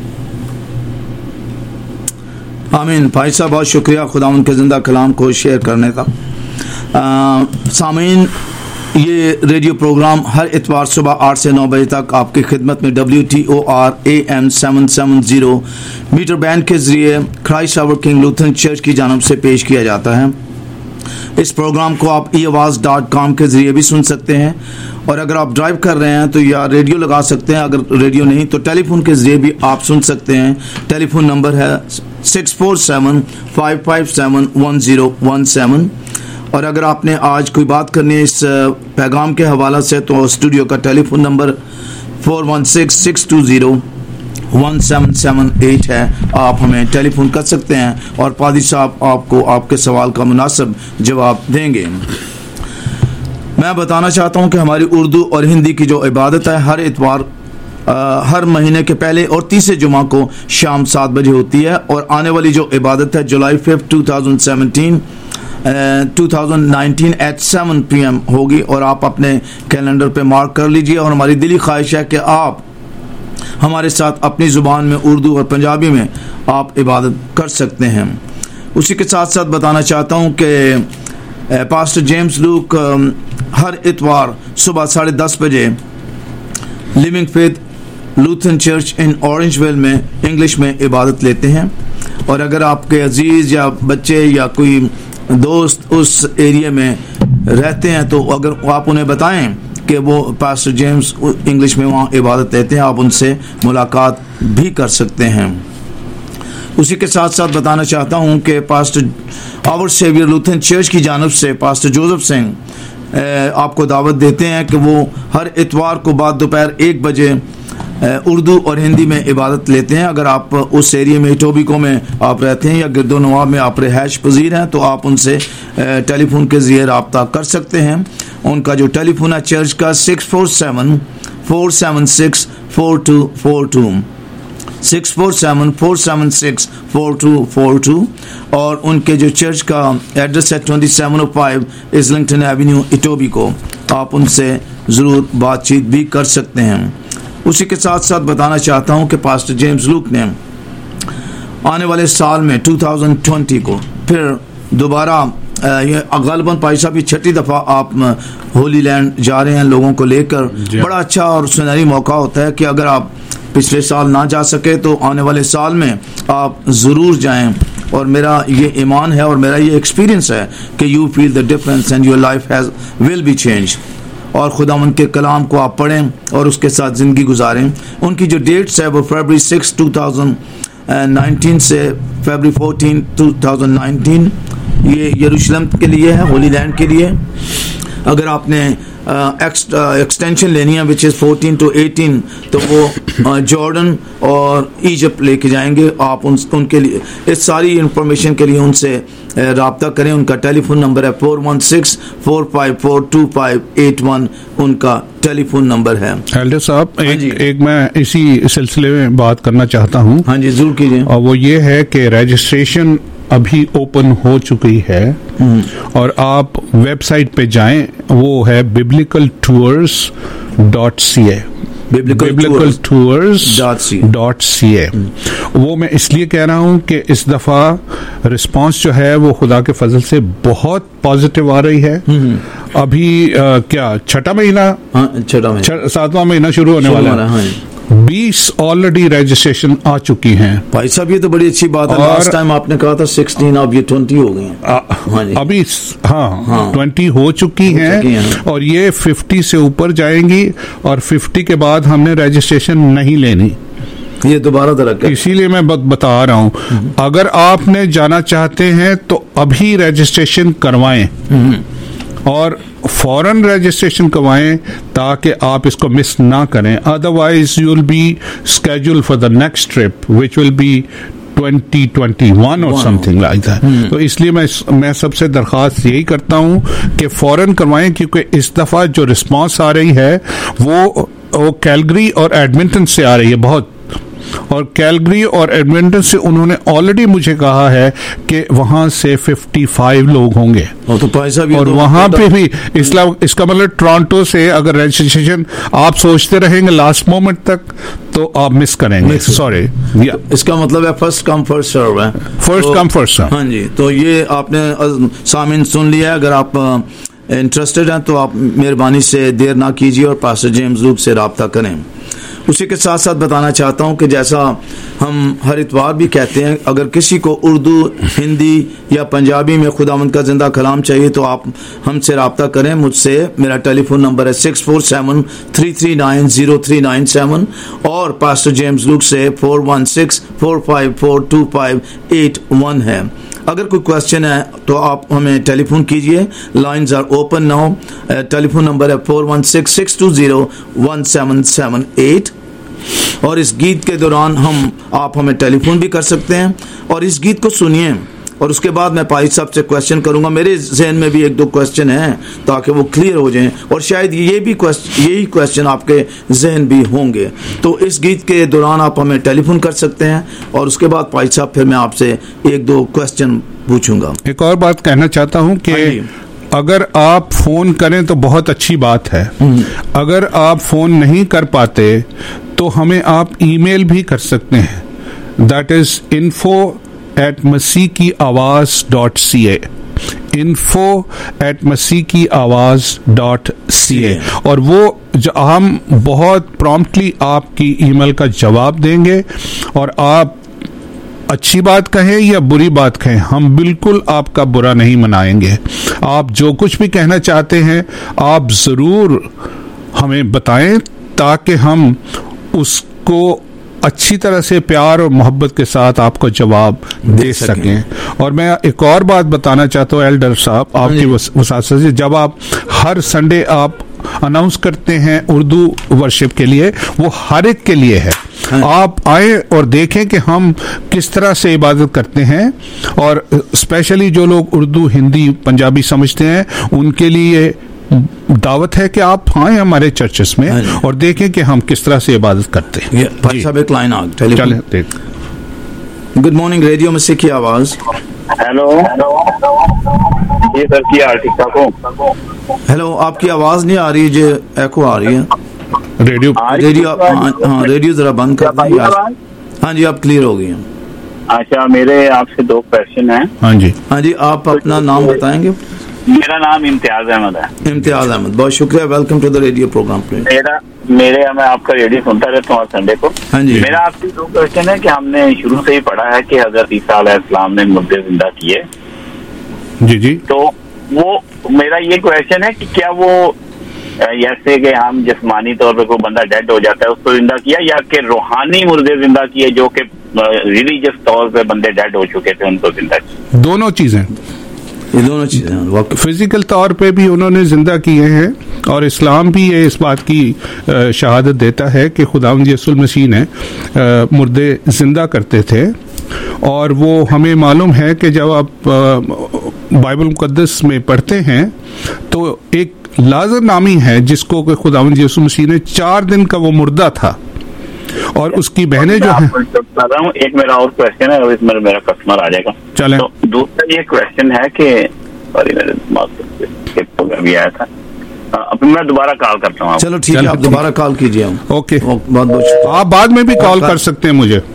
आमीन। भाई साहब बहुत शुक्रिया खुदावंद के जिंदा कलाम को शेयर करने का। सामीन, ये रेडियो प्रोग्राम हर इतवार सुबह 8 से 9 बजे तक आपकी खिदमत में WTOR AM 770 मीटर बैंड के जरिए Christ Our King Lutheran Church की जानब से पेश किया जाता है। इस प्रोग्राम को आप eawaz.com के जरिए भी सुन सकते हैं, और अगर आप ड्राइव कर रहे हैं तो या रेडियो लगा सकते हैं, अगर रेडियो नहीं तो टेलीफोन के जरिए भी आप सुन सकते हैं। टेलीफोन नंबर है 647-557-1017। और अगर आपने आज कोई बात करनी है इस पैगाम के हवाला से तो स्टूडियो का टेलीफोन नंबर 416-620-1778 है। आप हमें टेलीफोन कर सकते हैं और पादी साहब आपको आपके सवाल का मुनासिब जवाब देंगे। मैं बताना चाहता हूं कि हमारी उर्दू और हिंदी की जो इबादत है हर इतवार हर महीने के पहले और तीसरे जुमा को शाम 7 बजे होती है, और आने वाली जो इबादत है जुलाई 5 2019 at 7 PM होगी, और आप अपने कैलेंडर पे मार्क कर लीजिए। और हमारी दिली ख्वाहिश है कि आप हमारे साथ अपनी ज़ुबान में उर्दू और पंजाबी में आप इबादत कर सकते हैं। उसी के साथ साथ बताना चाहता हूँ कि पास्टर जेम्स लूक हर इतवार सुबह 10:30 बजे Living Faith Lutheran Church in Orangeville में इंग्लिश में इबादत लेते हैं। और अगर आपके अजीज या बच्चे या कोई दोस्त उस एरिया में रहते हैं तो अगर आप उन्हें बताएं कि वो पास्टर जेम्स इंग्लिश में वहाँ इबादत लेते हैं, आप उनसे मुलाकात भी कर सकते हैं। उसी के साथ साथ बताना चाहता हूँ कि pastor Our Saviour Lutheran Church की जानब से पास्टर जोसेफ सिंह आपको दावत देते हैं कि वो हर इतवार को बाद दोपहर 1 बजे उर्दू और हिंदी में इबादत लेते हैं। अगर आप उस एरिया में टोबिको में आप रहते हैं या गिरदो नवाब में आप रिहाइश पजीर हैं तो आप उनसे टेलीफोन के जरिए रब्ता कर सकते हैं। उनका जो टेलीफोन है चर्च का 647-476-4242 647-476-4242, और उनके जो चर्च का एड्रेस है 2705 इस्लिंगटन एवेन्यू इटोबिको। आप उनसे ज़रूर बातचीत भी कर सकते हैं। उसी के साथ साथ बताना चाहता हूं कि पास्टर जेम्स लूक ने आने वाले साल में 2020 को फिर दोबारा ये गलबन भाई साहब 6ठी दफ़ा आप होली लैंड जा रहे हैं लोगों को लेकर। बड़ा अच्छा और सुनहरी मौका होता है कि अगर आप पिछले साल ना जा सके तो आने वाले साल में आप ज़रूर जाएं। और मेरा ये ईमान है और मेरा ये एक्सपीरियंस है कि you feel the difference and your life will be change. और खुदावंद के कलाम को आप पढ़ें और उसके साथ ज़िंदगी गुजारें। उनकी जो डेट्स है वो फरवरी 6, 19 से फरवरी 14 2019 ये यरूशलेम के लिए है, होली लैंड के लिए। अगर आपने एक्सटेंशन लेनी है विच इज़ 14 to 18 तो वो जॉर्डन और इजिप्ट लेके जाएंगे। आप उनके लिए इस सारी इंफॉर्मेशन के लिए उनसे राब्ता करें। उनका टेलीफोन नंबर है 416-454-2581 उनका टेलीफोन नंबर है। एल्डर साहब, एक मैं इसी सिलसिले में बात करना चाहता हूँ। हाँ जी, जरूर कीजिए। और वो ये है कि रजिस्ट्रेशन अभी ओपन हो चुकी है और आप वेबसाइट पे जाएं, वो है biblicaltours.ca biblicaltours.ca। वो मैं इसलिए कह रहा हूँ कि इस दफा रिस्पांस जो है वो खुदा के फजल से बहुत पॉजिटिव आ रही है। अभी क्या छठा महीना, 7वां महीना शुरू होने वाला है। 20 ऑलरेडी रजिस्ट्रेशन आ चुकी हैं। भाई साहब, ये तो बड़ी अच्छी बात है। लास्ट टाइम आपने कहा था 16, अब ये 20 हो गई हैं। अभी 20 हो चुकी हैं और ये 50 से ऊपर जाएंगी और 50 के बाद हमने रजिस्ट्रेशन नहीं लेनी, ये दोबारा दरक है। इसीलिए मैं बता रहा हूं, अगर आपने जाना चाहते हैं तो अभी रजिस्ट्रेशन करवाएं और फौरन रजिस्ट्रेशन करवाएं ताकि आप इसको मिस ना करें। Otherwise you will be schedule for the next trip which will be 2021 और समथिंग लाइक दैट। तो इसलिए मैं सबसे दरख्वास्त यही करता हूं कि फौरन करवाएं, क्योंकि इस दफा जो रिस्पांस आ रही है वो कैलगरी और एडमिंटन से आ रही है बहुत। और कैलगरी और एडमिंटन से उन्होंने ऑलरेडी मुझे कहा है कि वहां से 55 लोग होंगे। तो पैसा भी और वहां पे भी इसका मतलब टोरंटो से अगर रजिस्ट्रेशन आप सोचते रहेंगे लास्ट मोमेंट तक तो आप मिस करेंगे। सॉरी, इसका मतलब है फर्स्ट कम फर्स्ट सर्व है। First come first serve. हाँ जी, तो ये आपने सामिन सुन लिया। अगर आप इंटरेस्टेड हैं तो आप मेहरबानी से देर ना कीजिए और पास्टर जेम्स लूक से राब्ता करें। उसी के साथ साथ बताना चाहता हूं कि जैसा हम हर इतवार भी कहते हैं, अगर किसी को उर्दू, हिंदी या पंजाबी में खुदावंद का जिंदा कलाम चाहिए तो आप हमसे राब्ता करें मुझसे। मेरा टेलीफोन नंबर है 647-339-0397 और पास्टर जेम्स लूक से 416-454-2581 है। अगर कोई क्वेश्चन है तो आप हमें टेलीफोन कीजिए। Lines are open now. Telephone number है 416-620-1778 और इस गीत के दौरान आप हमें टेलीफोन भी कर सकते हैं और इस गीत को सुनिए और उसके बाद मैं भाई साहब से क्वेश्चन करूंगा। मेरे जहन में भी 1-2 क्वेश्चन हैं ताकि वो क्लियर हो जाएं और शायद यही क्वेश्चन आपके जहन भी होंगे। तो इस गीत के दौरान आप हमें टेलीफोन कर सकते हैं और उसके बाद भाई साहब फिर मैं आपसे 1-2 क्वेश्चन पूछूंगा। एक और बात कहना चाहता हूं कि अगर आप फोन करें तो बहुत अच्छी बात है। अगर आप फोन नहीं कर पाते तो हमें आप ईमेल भी कर सकते हैं। दैट इज info@masikiawaz.ca info@masikiawaz.ca और वो जो हम बहुत प्रॉम्प्टली आपकी ईमेल का जवाब देंगे और आप अच्छी बात कहें या बुरी बात कहें, हम बिल्कुल आपका बुरा नहीं मनाएंगे। आप जो कुछ भी कहना चाहते हैं आप जरूर हमें बताएं ताकि हम उसको अच्छी तरह से प्यार और मोहब्बत के साथ आपको जवाब दे सकें। और मैं एक और बात बताना चाहता हूँ एल्डर साहब, आपकी वसात से, जब आप हर संडे आप अनाउंस करते हैं उर्दू वर्शिप के लिए, वो हर एक के लिए है। आप आए और देखें कि हम किस तरह से इबादत करते हैं और स्पेशली जो लोग उर्दू, हिंदी, पंजाबी समझते हैं उनके लिए दावत है कि आप आए हमारे चर्चेस में और देखें कि हम किस तरह से इबादत करते हैं। भाई साहब एक लाइन आ चले। गुड मॉर्निंग, रेडियो मसीह की आवाज। हेलो जी सर, क्या हाल? ठीक ठाक हो? हेलो, आपकी आवाज नहीं आ रही, जो एको आ रही है। रेडियो रेडियो जरा बंद कर दीजिए। हाँ जी, आप क्लियर हो गई हैं। अच्छा, मेरे आपसे 2 क्वेश्चन हैं। हाँ जी, आप अपना नाम बताएंगे? मेरा नाम इम्तियाज अहमद है। इम्तियाज अहमद, बहुत शुक्रिया। Welcome to the radio programme. मैं आपका रेडियो सुनता रहता हूँ संडे को। हाँ जी। मेरा आपसे 2 क्वेश्चन है कि हमने शुरू से ही पढ़ा है कि हज़रत ईसा अलैहिस्सलाम ने मुर्दे जिंदा किए। जी। तो वो मेरा ये क्वेश्चन है कि क्या वो जैसे कि हम जिस्मानी तौर पे कोई बंदा डेड हो जाता है उसको जिंदा किया, या कि रूहानी मुर्दे जिंदा किए जो कि रिलीजियस तौर पे बंदे डेड हो चुके थे उनको जिंदा किया? दोनों चीजें, ये दोनों चीजें फिजिकल तौर पे भी उन्होंने जिंदा किए हैं और इस्लाम भी ये इस बात की शहादत देता है कि खुदावंद यीशु मसीह ने मुर्दे जिंदा करते थे। और वो हमें मालूम है कि जब आप बाइबल मुकद्दस में पढ़ते हैं तो एक लाजर नामी है जिसको कि खुदावंद यीशु मसीह ने 4 दिन का वो मुर्दा था और उसकी बहनें जो हैं। एक मेरा और क्वेश्चन है, इसमें मेरा कस्टमर आ जाएगा। चलें। तो दूसरा ये क्वेश्चन है कि सॉरी मेरे दिमाग से भी आया था, अब मैं दोबारा कॉल करता हूँ। चलो ठीक है, आप दोबारा कॉल कीजिए। ओके, बहुत बहुत शुक्रिया। आप बाद में भी कॉल कर सकते हैं मुझे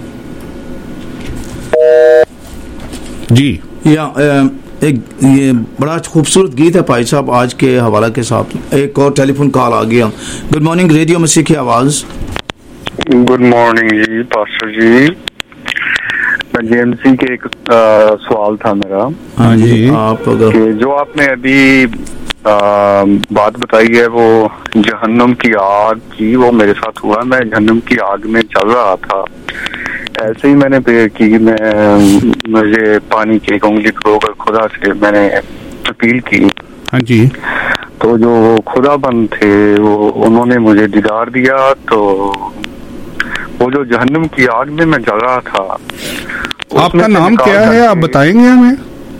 जी। या एक ये बड़ा खूबसूरत गीत है भाई साहब आज के हवाला के साथ। एक और टेलीफोन कॉल आ गया। गुड मॉर्निंग, रेडियो मसीह की आवाज। गुड मॉर्निंग जी पास्टर जी, जेएमसी के एक सवाल था मेरा। हाँ जी, आप अगर कि जो आपने अभी बात बताई है वो जहन्नुम की आग की, वो मेरे साथ हुआ। मैं जहन्नुम की आग में चल रहा था, ऐसे ही मैंने प्रेयर की, मुझे पानी की एक उंगली रोकर खुदा से मैंने अपील की। हाँ जी। तो जो खुदा बंद थे वो उन्होंने मुझे दीदार दिया। तो वो जो जहन्नुम की आग में मैं जल रहा था। आपका नाम क्या है, आप बताएंगे हमें?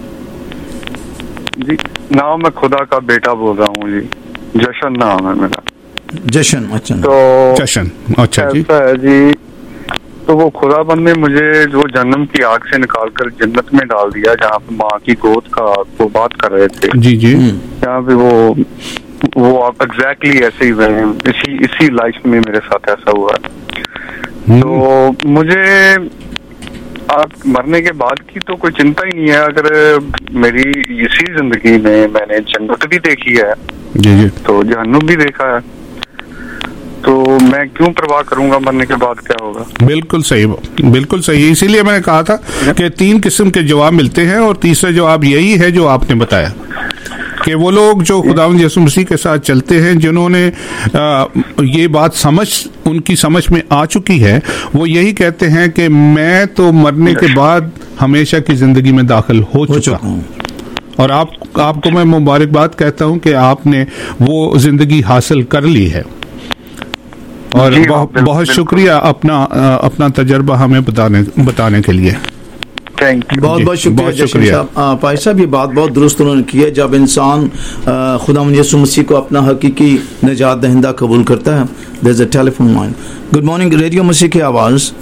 जी नाम, मैं खुदा का बेटा बोल रहा हूँ जी, जशन नाम है मेरा। जशन, अच्छा। तो जशन, अच्छा जी। ऐसा है जी। तो वो खुदाबंद ने मुझे जो जन्नत की आग से निकालकर जन्नत में डाल दिया, जहाँ पे माँ की गोद का वो बात कर रहे थे। जी जी। जहाँ पे वो आप एग्जैक्टली ऐसे ही हुए, इसी लाइफ में मेरे साथ ऐसा हुआ। तो मुझे आप मरने के बाद की तो कोई चिंता ही नहीं है। अगर मेरी इसी जिंदगी में मैंने जन्नत भी देखी है जी जी, तो जहन्नुम भी देखा है, तो मैं क्यों परवाह करूंगा मरने के बाद क्या होगा। बिल्कुल सही, बिल्कुल सही। इसीलिए मैंने कहा था कि 3 किस्म के जवाब मिलते हैं और तीसरा जवाब यही है जो आपने बताया कि वो लोग जो खुदावंद यीशु मसीह के साथ चलते हैं, जिन्होंने ये बात उनकी समझ में आ चुकी है, वो यही कहते हैं कि मैं तो मरने के बाद हमेशा की जिंदगी में दाखिल हो चुका हूँ। और आपको मैं मुबारकबाद कहता हूँ कि आपने वो जिंदगी हासिल कर ली है। और बहुत शुक्रिया अपना तजर्बा हमें बताने के लिए। बहुत बहुत शुक्रिया भाई साहब। ये बात बहुत दुरुस्त उन्होंने की है। जब इंसान खुदावंद यीशु मसीह को अपना हकीकी निजात दहिंदा कबूल करता है। There is a telephone line. Good morning, radio मसीह की आवाज।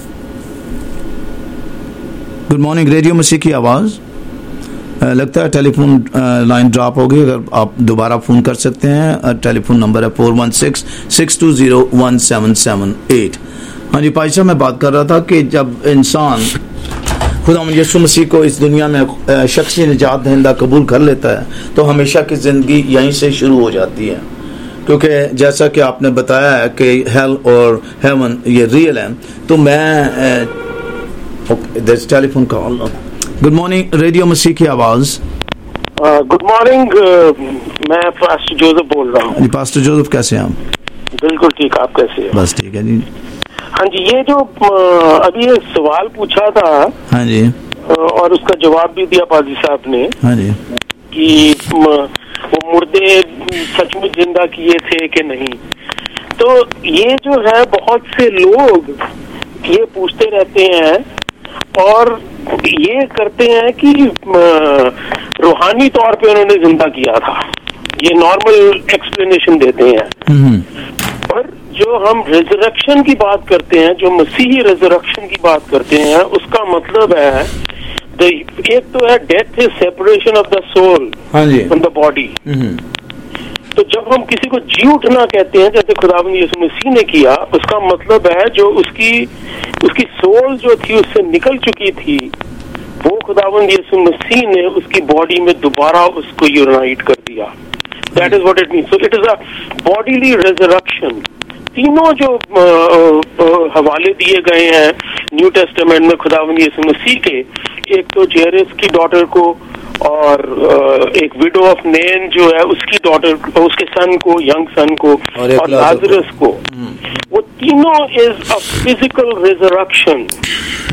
गुड मॉर्निंग, रेडियो मसीह की आवाज। लगता है टेलीफोन लाइन ड्रॉप हो गई। अगर आप दोबारा फोन कर सकते हैं, टेलीफोन नंबर है 4166201778। हाँ जी भाई साहब, मैं बात कर रहा था कि जब इंसान खुदावंद यीशु मसीह को इस दुनिया में शख्सी निजात दहिंदा कबूल कर लेता है तो हमेशा की जिंदगी यहीं से शुरू हो जाती है। क्योंकि जैसा कि आपने बताया है कि हेल और हेवन ये रियल है। तो मैं telephone call. Good morning, radio मसीह की आवाज। गुड मॉर्निंग, मैं पास्टर जोसेफ बोल रहा हूँ। पास्टर जोसेफ, कैसे हैं आप? बिल्कुल ठीक, आप कैसे हैं? बस ठीक है जी। हाँ जी, ये जो अभी ये सवाल पूछा था, हाँ जी, और उसका जवाब भी दिया पाजी साहब ने, हाँ जी, कि वो मुर्दे सचमुच जिंदा किए थे कि नहीं। तो ये जो है बहुत से लोग ये पूछते रहते हैं और ये करते हैं कि रूहानी तौर पे उन्होंने जिंदा किया था, ये नॉर्मल एक्सप्लेनेशन देते हैं। पर जो हम रिजरेक्शन की बात करते हैं, जो मसीही रिजरेक्शन की बात करते हैं, उसका मतलब है एक तो है death is separation of the soul from the body. तो जब हम किसी को जी उठना कहते हैं, जैसे खुदावंद यीशु मसीह ने किया, उसका मतलब है जो उसकी सोल जो थी उससे निकल चुकी थी, वो खुदावंद यीशु मसीह ने उसकी बॉडी में दोबारा उसको यूनाइट कर दिया। That is what it means. So it is a bodily resurrection. तीनों जो हवाले दिए गए हैं न्यू टेस्टामेंट में खुदावंद यीशु मसीह के, एक तो जेरस की डॉटर को और एक विडो ऑफ नेन जो है उसकी डॉटर, उसके सन को, यंग सन को, और लाजरस को, वो तीनों इज अ फिजिकल रिजरेक्शन।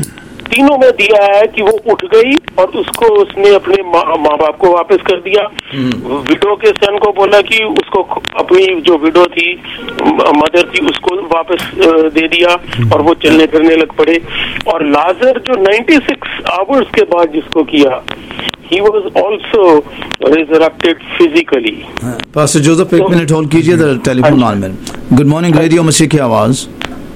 तीनों में दिया है कि वो उठ गई और उसको उसने अपने माँ बाप को वापस कर दिया। विडो के सन को बोला कि उसको अपनी जो विडो थी, मदर थी, उसको वापस दे दिया और वो चलने फिरने लग पड़े। और लाजर जो 96 आवर्स के बाद जिसको किया, he was also resurrected physically. Pastor Joseph, एक मिनट होल्ड कीजिए टेलीफोन लाइन में। गुड मॉर्निंग, रेडियो मसीह की आवाज।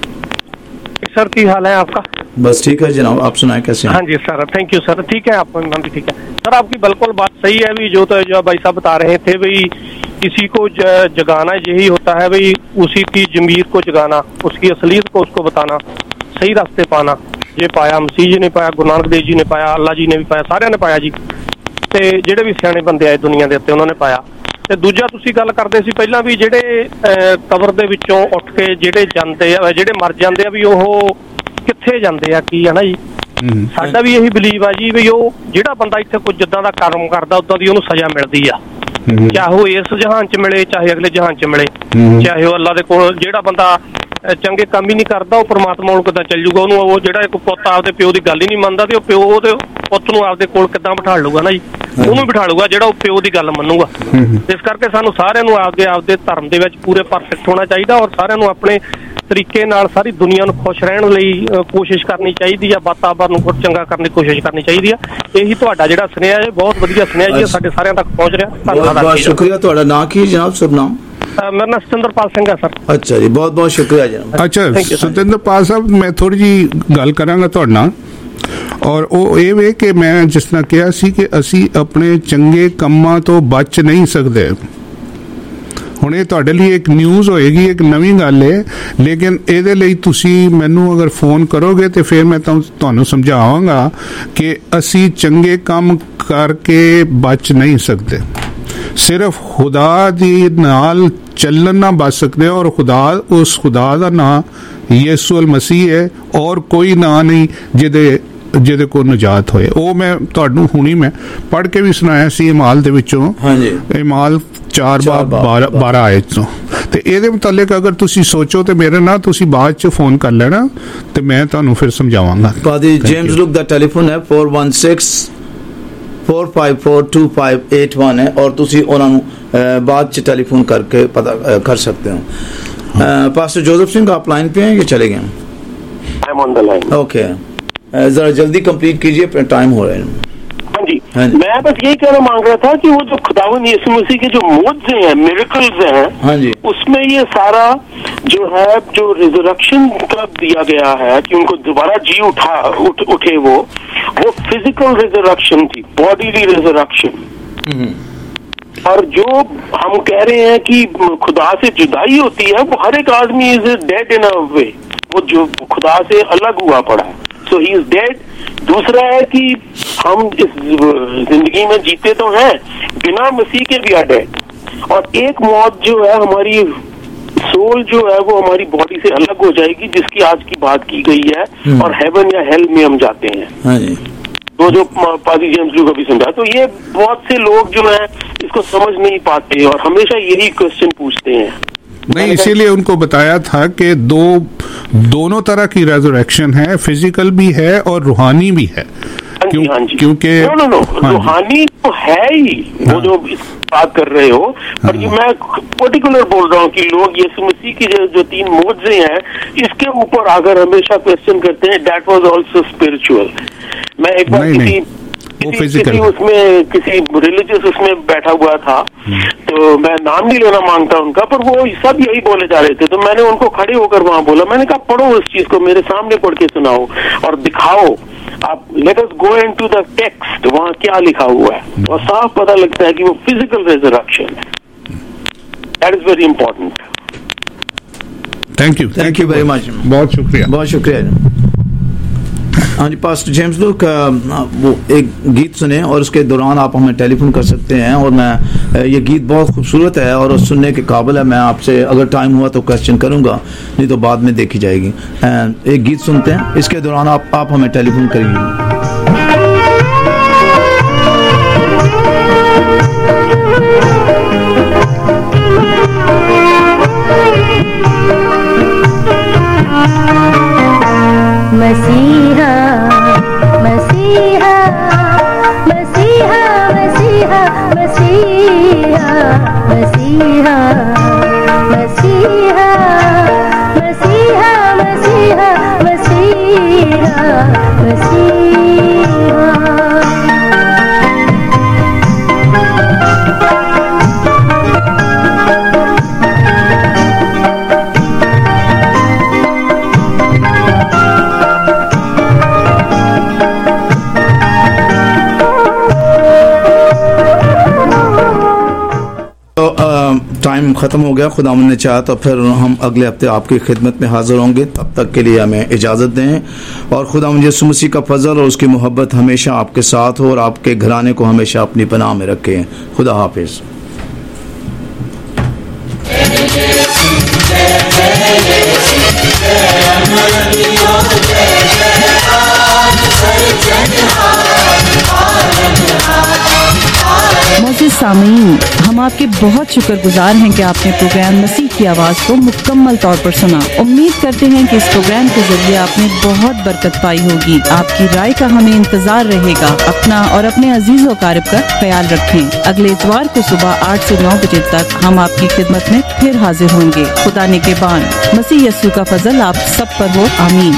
सर की हाल है आपका? बस ठीक है जनाब, आप सुनाए कैसे हैं? हाँ जी सर, थैंक यू सर। ठीक है, आप भी ठीक है सर। आपकी बिल्कुल बात सही है। भी जो भाई साहब बता रहे थे, भाई किसी को जगाना यही होता है, भाई उसी की जमीर को जगाना, उसकी असलियत को उसको बताना, सही रास्ते पाना। ये पाया मसीह जी ने पाया, गुरु नानक देव जी ने पाया, अल्लाह जी ने भी पाया, सारिਆਂ ने पाया जी। ਤੇ ਜਿਹੜੇ ਵੀ ਸਿਆਣੇ ਬੰਦੇ ਆਏ ਦੁਨੀਆ ਦੇ ਉੱਤੇ ਉਹਨਾਂ ਨੇ ਪਾਇਆ। ਤੇ ਦੂਜਾ ਤੁਸੀਂ ਗੱਲ ਕਰਦੇ ਸੀ ਪਹਿਲਾਂ ਵੀ ਜਿਹੜੇ ਕਬਰ ਦੇ ਵਿੱਚੋਂ ਉੱਠ ਕੇ ਜਿਹੜੇ ਜਾਂਦੇ ਆ, ਜਿਹੜੇ ਮਰ ਜਾਂਦੇ ਆ, ਵੀ ਉਹ ਕਿੱਥੇ ਜਾਂਦੇ ਆ, ਕੀ ਹੈ ਨਾ ਜੀ। ਸਾਡਾ ਵੀ ਇਹੀ ਬਿਲੀਵ ਆ ਜੀ, ਵੀ ਉਹ ਜਿਹੜਾ ਬੰਦਾ ਇੱਥੇ ਕੁਝ ਜਿੱਦਾਂ ਦਾ ਕਰਮ ਕਰਦਾ ਉਦਾਂ ਦੀ ਉਹਨੂੰ ਸਜ਼ਾ ਮਿਲਦੀ ਆ। ਚਾਹੇ ਉਹ ਇਸ ਜਹਾਨ 'ਚ ਮਿਲੇ, ਚਾਹੇ ਅਗਲੇ ਜਹਾਨ 'ਚ ਮਿਲੇ, ਚਾਹੇ ਉਹ ਅੱਲਾ ਦੇ ਕੋਲ ਜਿਹੜਾ ਬੰਦਾ ਚੰਗੇ ਕੰਮ ਹੀ ਨਹੀਂ ਕਰਦਾ, ਉਹ ਪਰਮਾਤਮਾ ਕੋਲ ਕਿੱਦਾਂ ਚੱਲ ਜੂਗਾ। ਉਹਨੂੰ ਉਹ ਜਿਹੜਾ ਇੱਕ ਪੁੱਤ ਆਪਦੇ ਪਿਓ ਦੀ ਗੱਲ ਹੀ ਨਹੀਂ ਮੰਨਦਾ, ਤੇ ਉਹ ਪਿਓ ਉਹਦੇ ਪੁੱਤ ਨੂੰ ਆਪਦੇ ਕੋਲ ਕਿੱਦਾਂ ਬਿਠਾ ਲੂਗਾ ਨਾ ਜੀ। ਉਹਨੂੰ ਬਿਠਾ ਲੂਗਾ ਜਿਹੜਾ ਉਹ ਪਿਓ ਦੀ ਗੱਲ ਮੰਨੂਗਾ। ਇਸ ਕਰਕੇ ਸਾਨੂੰ ਸਾਰਿਆਂ ਨੂੰ ਆਪਦੇ ਧਰਮ ਦੇ ਵਿੱਚ ਪੂਰੇ ਪਰਫੈਕਟ ਹੋਣਾ ਚਾਹੀਦਾ, ਔਰ ਸਾਰਿਆਂ ਨੂੰ ਆਪਣੇ ਤਰੀਕੇ ਨਾਲ ਸਾਰੀ ਦੁਨੀਆ ਨੂੰ ਖੁਸ਼ ਰਹਿਣ ਲਈ ਕੋਸ਼ਿਸ਼ ਕਰਨੀ ਚਾਹੀਦੀ ਆ, ਵਾਤਾਵਰਨ ਨੂੰ ਚੰਗਾ ਕਰਨ ਦੀ ਕੋਸ਼ਿਸ਼ ਕਰਨੀ ਚਾਹੀਦੀ ਆ। ਇਹੀ ਤੁਹਾਡਾ ਜਿਹੜਾ ਸੁਨੇਹਾ ਹੈ ਬਹੁਤ ਵਧੀਆ ਸੁਨੇਹਾ ਜੀ, ਸਾਡੇ ਸਾਰਿਆਂ ਤੱਕ ਪਹੁੰਚ ਰਿਹਾ। ਧੰਨਵਾਦ। बहुत शुक्रिया। ਤੁਹਾਡਾ ਨਾਂ ਕੀ ਜਨਾਬ? शुभ नाम? मेरा नाम सतिंदरपाल सिंह है सर। अच्छा जी, बहुत बहुत शुक्रिया जनाब। अच्छा सतिंदरपाल साहब, मैं थोड़ी जी गल करांगा ਤੁਹਾਡੇ ਨਾਲ। ਔਰ ਉਹ ਇਹ ਵੇ ਕਿ ਮੈਂ ਜਿਸ ਤਰ੍ਹਾਂ ਕਿਹਾ ਸੀ ਕਿ ਅਸੀਂ ਆਪਣੇ ਚੰਗੇ ਕੰਮਾਂ ਤੋਂ ਬਚ ਨਹੀਂ ਸਕਦੇ। ਹੁਣ ਇਹ ਤੁਹਾਡੇ ਲਈ ਇੱਕ ਨਿਊਜ਼ ਹੋਏਗੀ, ਇੱਕ ਨਵੀਂ ਗੱਲ ਹੈ, ਲੇਕਿਨ ਇਹਦੇ ਲਈ ਤੁਸੀਂ ਮੈਨੂੰ ਅਗਰ ਫੋਨ ਕਰੋਗੇ ਤੇ ਫਿਰ ਮੈਂ ਤੁਹਾਨੂੰ ਸਮਝਾਵਾਂਗਾ ਕਿ ਅਸੀਂ ਚੰਗੇ ਕੰਮ ਕਰਕੇ ਬਚ ਨਹੀਂ ਸਕਦੇ। सिर्फ खुदा दी नाल चलन ना बच सकते, और उस खुदा दा नाम यीशु अल मसीह है, और कोई ना नहीं ਜਿਹਦੇ ਕੋ ਨਜਾਤ ਹੋਏ। ਉਹ ਮੈਂ ਤੁਹਾਨੂੰ ਹੁਣੀ ਮੈਂ ਪੜ੍ਹ ਕੇ ਵੀ ਸੁਣਾਇਆ ਸੀ ਇਮਾਲ ਦੇ ਵਿੱਚੋਂ। ਹਾਂਜੀ, ਇਮਾਲ 4:12 ਆਇਤ ਤੋਂ। ਤੇ ਇਹਦੇ ਮੁਤਲਕ ਅਗਰ ਤੁਸੀਂ ਸੋਚੋ ਤੇ ਮੇਰੇ ਨਾਲ ਤੁਸੀਂ ਬਾਅਦ ਚ ਫੋਨ ਕਰ ਲੈਣਾ ਤੇ ਮੈਂ ਤੁਹਾਨੂੰ ਫਿਰ ਸਮਝਾਵਾਂਗਾ। ਪਾਦੀ ਜੇਮਸ ਲੁਕ ਦਾ ਟੈਲੀਫੋਨ ਹੈ 416 4542581 है, और तुसी उन्होंने बाद च टेलीफोन करके पता कर सकते हो। पास्टर जोसेफ सिंह आप लाइन पे हैं कि चले गए? I am on the line. Okay, जरा जल्दी कंप्लीट कीजिए, टाइम हो रहा है। हाँ जी, मैं बस यही कहना मांग रहा था कि वो जो खुदावंद यीशु मसीह के जो मोज़े हैं, मिरेकल्स हैं, हाँ जी, उसमें ये सारा जो है, जो रिजरेक्शन का दिया गया है कि उनको दोबारा जी उठे वो फिजिकल रिजरेक्शन थी, बॉडीली रिजरेक्शन। और जो हम कह रहे हैं कि खुदा से जुदाई होती है, वो हर एक आदमी इज डेड इन अ वे, वो जो खुदा से अलग हुआ पड़ा है, सो ही इज डेड। दूसरा है कि हम इस जिंदगी में जीते तो हैं, बिना मसीह के भी आर डेड। और एक मौत जो है, हमारी सोल जो है वो हमारी बॉडी से अलग हो जाएगी, जिसकी आज की बात की गई है, और हेवन या हेल में हम जाते हैं। तो जो पादी जेम्स लुक अभी समझा, तो ये बहुत से लोग जो है इसको समझ नहीं पाते और हमेशा यही क्वेश्चन पूछते हैं। नहीं, इसीलिए उनको बताया था कि दोनों तरह की रेजरेक्शन है, फिजिकल भी है और रूहानी भी है। क्योंकि रूहानी तो है ही, वो जो बात कर रहे हो, पर ये मैं पर्टिकुलर बोल रहा हूँ कि लोग यीशु मसीह की जो 3 मोज़े हैं, इसके ऊपर अगर हमेशा क्वेश्चन करते हैं, दैट वाज आल्सो स्पिरिचुअल। मैं एक बार किसी रिलीजियस उसमें बैठा हुआ था, तो मैं नाम नहीं लेना मांगता उनका, पर वो सब यही बोले जा रहे थे, तो मैंने उनको खड़े होकर वहां बोला, मैंने कहा पढ़ो उस चीज को, मेरे सामने पढ़ के सुनाओ और दिखाओ, आप let us go into the text, वहां क्या लिखा हुआ है, और साफ पता लगता है कि वो फिजिकल रिजरेक्शन है। That is very important. Thank you very much, बहुत शुक्रिया। हाँ जी, पास्टर जेम्स लुक, वो एक गीत सुने और उसके दौरान आप हमें टेलीफोन कर सकते हैं, और मैं ये गीत बहुत खूबसूरत है और सुनने के काबिल है। मैं आपसे अगर टाइम हुआ तो क्वेश्चन करूंगा, नहीं तो बाद में देखी जाएगी। एक गीत सुनते हैं, इसके दौरान आप हमें टेलीफोन करिए। मसीहा मसीहा मसीहा मसीहा मसीहा मसीहा। टाइम ख़त्म हो गया। खुदावंद ने चाहा तो फिर हम अगले हफ्ते आपकी खिदमत में हाजिर होंगे। तब तक के लिए हमें इजाज़त दें और खुदावंद यीशु मसीह का फजल और उसकी मोहब्बत हमेशा आपके साथ हो और आपके घराने को हमेशा अपनी पनाह में रखें। खुदा हाफिज़। मोअज़्ज़िज़ सामीन, हम आपके बहुत शुक्रगुजार हैं कि आपने प्रोग्राम मसीह की आवाज़ को मुकम्मल तौर पर सुना। उम्मीद करते हैं कि इस प्रोग्राम के जरिए आपने बहुत बरकत पाई होगी। आपकी राय का हमें इंतजार रहेगा। अपना और अपने अजीज़ों क़ारिब का ख्याल रखें। अगले इतवार को सुबह 8 से 9 बजे तक हम आपकी खिदमत में फिर हाजिर होंगे। खुदा निगहबान। मसीह यस्सु का फजल आप सब पर हो। आमीन।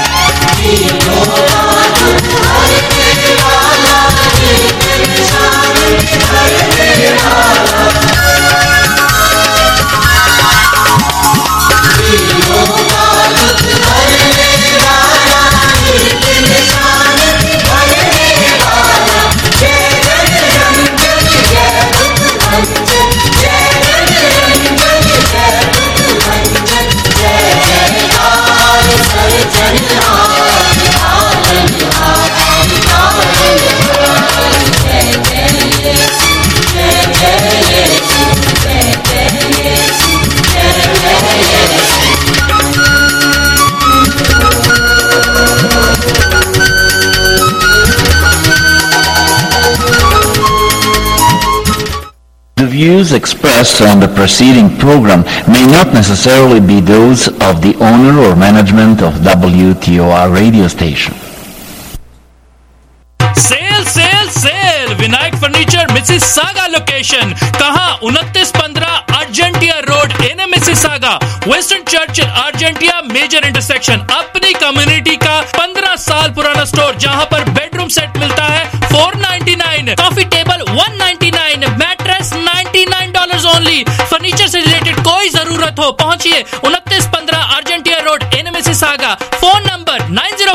The views expressed on the preceding program may not necessarily be those of the owner or management of WTOR radio station. Sale Vinayak furniture Mississauga location. कहां? 2915 अर्जेंटिया रोड, एनए Mississauga, western church Argentia major intersection. अपनी community का 15 साल पुराना store जहां पर bedroom set मिलता है $499, coffee table $199, mattress $99 only. Furniture से रिलेटेड कोई जरूरत हो पहुंचिए 2915 अर्जेंटिया रोड, एनए Mississauga. Phone number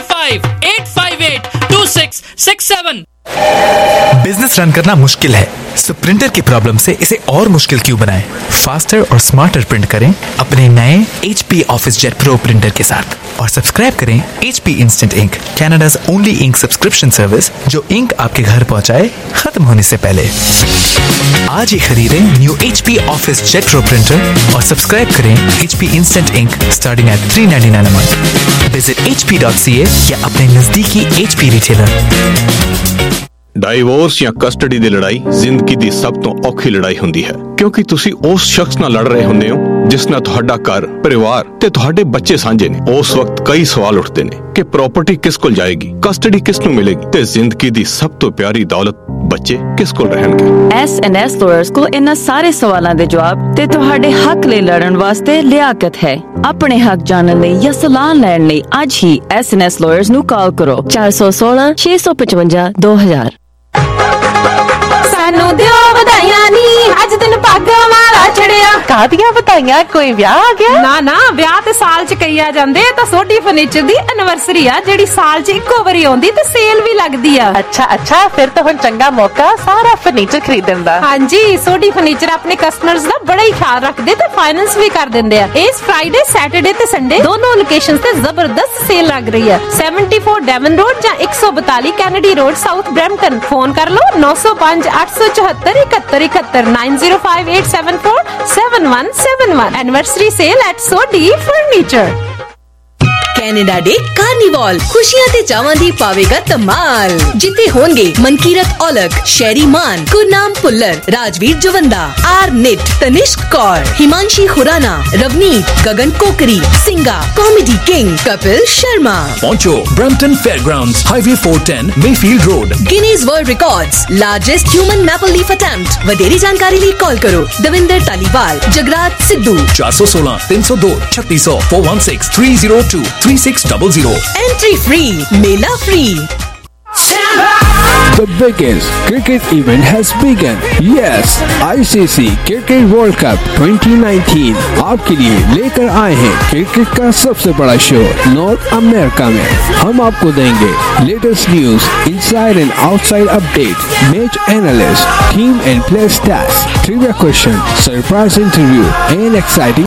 905-858-2667। Business run करना मुश्किल है, सो प्रिंटर की प्रॉब्लम से इसे और मुश्किल क्यों बनाएं? फास्टर और स्मार्टर प्रिंट करें अपने नए HP OfficeJet Pro printer के साथ और सब्सक्राइब करें HP Instant Ink, Canada's only ink subscription service जो इंक आपके घर पहुंचाए खत्म होने से पहले। आज ही खरीदें new HP OfficeJet Pro printer और सब्सक्राइब करें HP Instant Ink starting at $399 a month। Visit hp.ca या अपने नजदीकी HP रिटेलर। ਡਾਈਵੋਰਸ ਜਾਂ ਕਸਟਡੀ ਦੀ ਲੜਾਈ ਜ਼ਿੰਦਗੀ ਦੀ ਸਭ ਤੋਂ ਔਖੀ ਲੜਾਈ ਹੁੰਦੀ ਹੈ, ਕਿਉਂਕਿ ਤੁਸੀਂ ਉਸ ਸ਼ਖਸ ਨਾਲ ਲੜ ਰਹੇ ਹੁੰਦੇ ਹੋ ਜਿਸ ਨਾਲ ਤੁਹਾਡਾ ਘਰ, ਪਰਿਵਾਰ ਤੇ ਤੁਹਾਡੇ ਬੱਚੇ ਸਾਂਝੇ ਨੇ। ਉਸ ਵਕਤ ਕਈ ਸਵਾਲ ਉੱਠਦੇ ਨੇ ਕਿ ਪ੍ਰਾਪਰਟੀ ਕਿਸ ਕੋਲ ਜਾਏਗੀ, ਕਸਟਡੀ ਕਿਸ ਨੂੰ ਮਿਲੇਗੀ ਤੇ ਜ਼ਿੰਦਗੀ ਦੀ ਸਭ ਤੋਂ ਪਿਆਰੀ ਦੌਲਤ ਬੱਚੇ ਕਿਸ ਕੋਲ ਰਹਿਣਗੇ। S&S ਲਾਇਰਸ ਕੋਲ ਇਹਨਾਂ ਸਾਰੇ ਸਵਾਲਾਂ ਦੇ ਜਵਾਬ ਤੇ ਤੁਹਾਡੇ ਹੱਕ ਲਈ ਲੜਨ ਵਾਸਤੇ ਲਿਆਕਤ ਹੈ। ਆਪਣੇ ਹੱਕ ਜਾਣਨ ਲਈ ਜਾਂ ਸਲਾਹ ਲੈਣ ਲਈ ਅੱਜ ਹੀ S&S ਲਾਇਰਸ ਨੂੰ ਕਾਲ ਕਰੋ 416 655 2000। ਸਾਨੂੰ ਦਿਓ ਵਧਾਈਆਂ ਨੀ, ਅੱਜ ਦਿਨ ਪੱਗ ਵਾਲਾ ਚੜਿਆ। ਕਾਹਦੀਆਂ ਵਧਾਈਆਂ? ਕੋਈ ਵਿਆਹ ਆ ਗਿਆ? ਨਾ ਨਾ, ਵਿਆਹ ਤੇ ਸਾਲ ਚ ਕਈ ਆ ਜਾਂਦੇ। ਤਾਂ ਸੋਢੀ ਫਰਨੀਚਰ ਦੀ ਐਨਵਰਸਰੀ ਆ ਜਿਹੜੀ ਸਾਲ ਚ ਇੱਕੋ ਵਾਰੀ ਆਉਂਦੀ ਤੇ ਸੇਲ ਵੀ ਲੱਗਦੀ ਆ। ਅੱਛਾ, ਫਿਰ ਤਾਂ ਹੁਣ ਚੰਗਾ ਮੌਕਾ ਸਾਰਾ ਫਰਨੀਚਰ ਖਰੀਦਣ ਦਾ। ਹਾਂਜੀ, ਸੋਢੀ ਫਰਨੀਚਰ ਆਪਣੇ ਕਸਟਮਰਸ ਦਾ ਬੜਾ ਹੀ ਖਿਆਲ ਰੱਖਦੇ ਤੇ ਫਾਈਨੈਂਸ ਵੀ ਕਰ ਦਿੰਦੇ ਆ। ਇਸ ਫਰਾਈਡੇ, ਸੈਟਰਡੇ ਤੇ ਸੰਡੇ ਦੋਨੋਂ ਲੋਕੇਸ਼ਨਸ ਤੇ ਜ਼ਬਰਦਸਤ ਸੇਲ ਲੱਗ ਰਹੀ ਹੈ। 74 ਡੈਵਨ ਰੋਡ ਜਾਂ 142 Kennedy road, south Brampton. Phone ਕਰ ਲਓ 905 874 7171 905874 7171। Anniversary sale at Sodi Furniture। Canada Day carnival खुशियां ते चावां दी पावेगा धमाल। जिते होंगे Mankirat Aulakh, Sharry Maan, Gurnam Bhullar, Rajvir Jawanda, R Nait, Tanishk Kaur, Himanshi Khurana, Ravneet, Gagan Kokri, Singga, comedy king Kapil Sharma. पहुंचो Brampton fairgrounds, highway 410, Mayfield road. Guinness World Records, largest human maple leaf attempt. वडेरी जानकारी लिए कॉल करो दविंदर तालीवाल, जगराज सिद्धू। 416 302 3600 416 302 3600। एंट्री फ्री, मेला free. The biggest cricket event has begun. Yes, ICC Cricket World Cup 2019 आपके लिए लेकर आए हैं क्रिकेट का सबसे बड़ा शो नॉर्थ अमेरिका में। हम आपको देंगे latest news, inside and outside update, match analyst, team and player stats, trivia question, surprise interview and exciting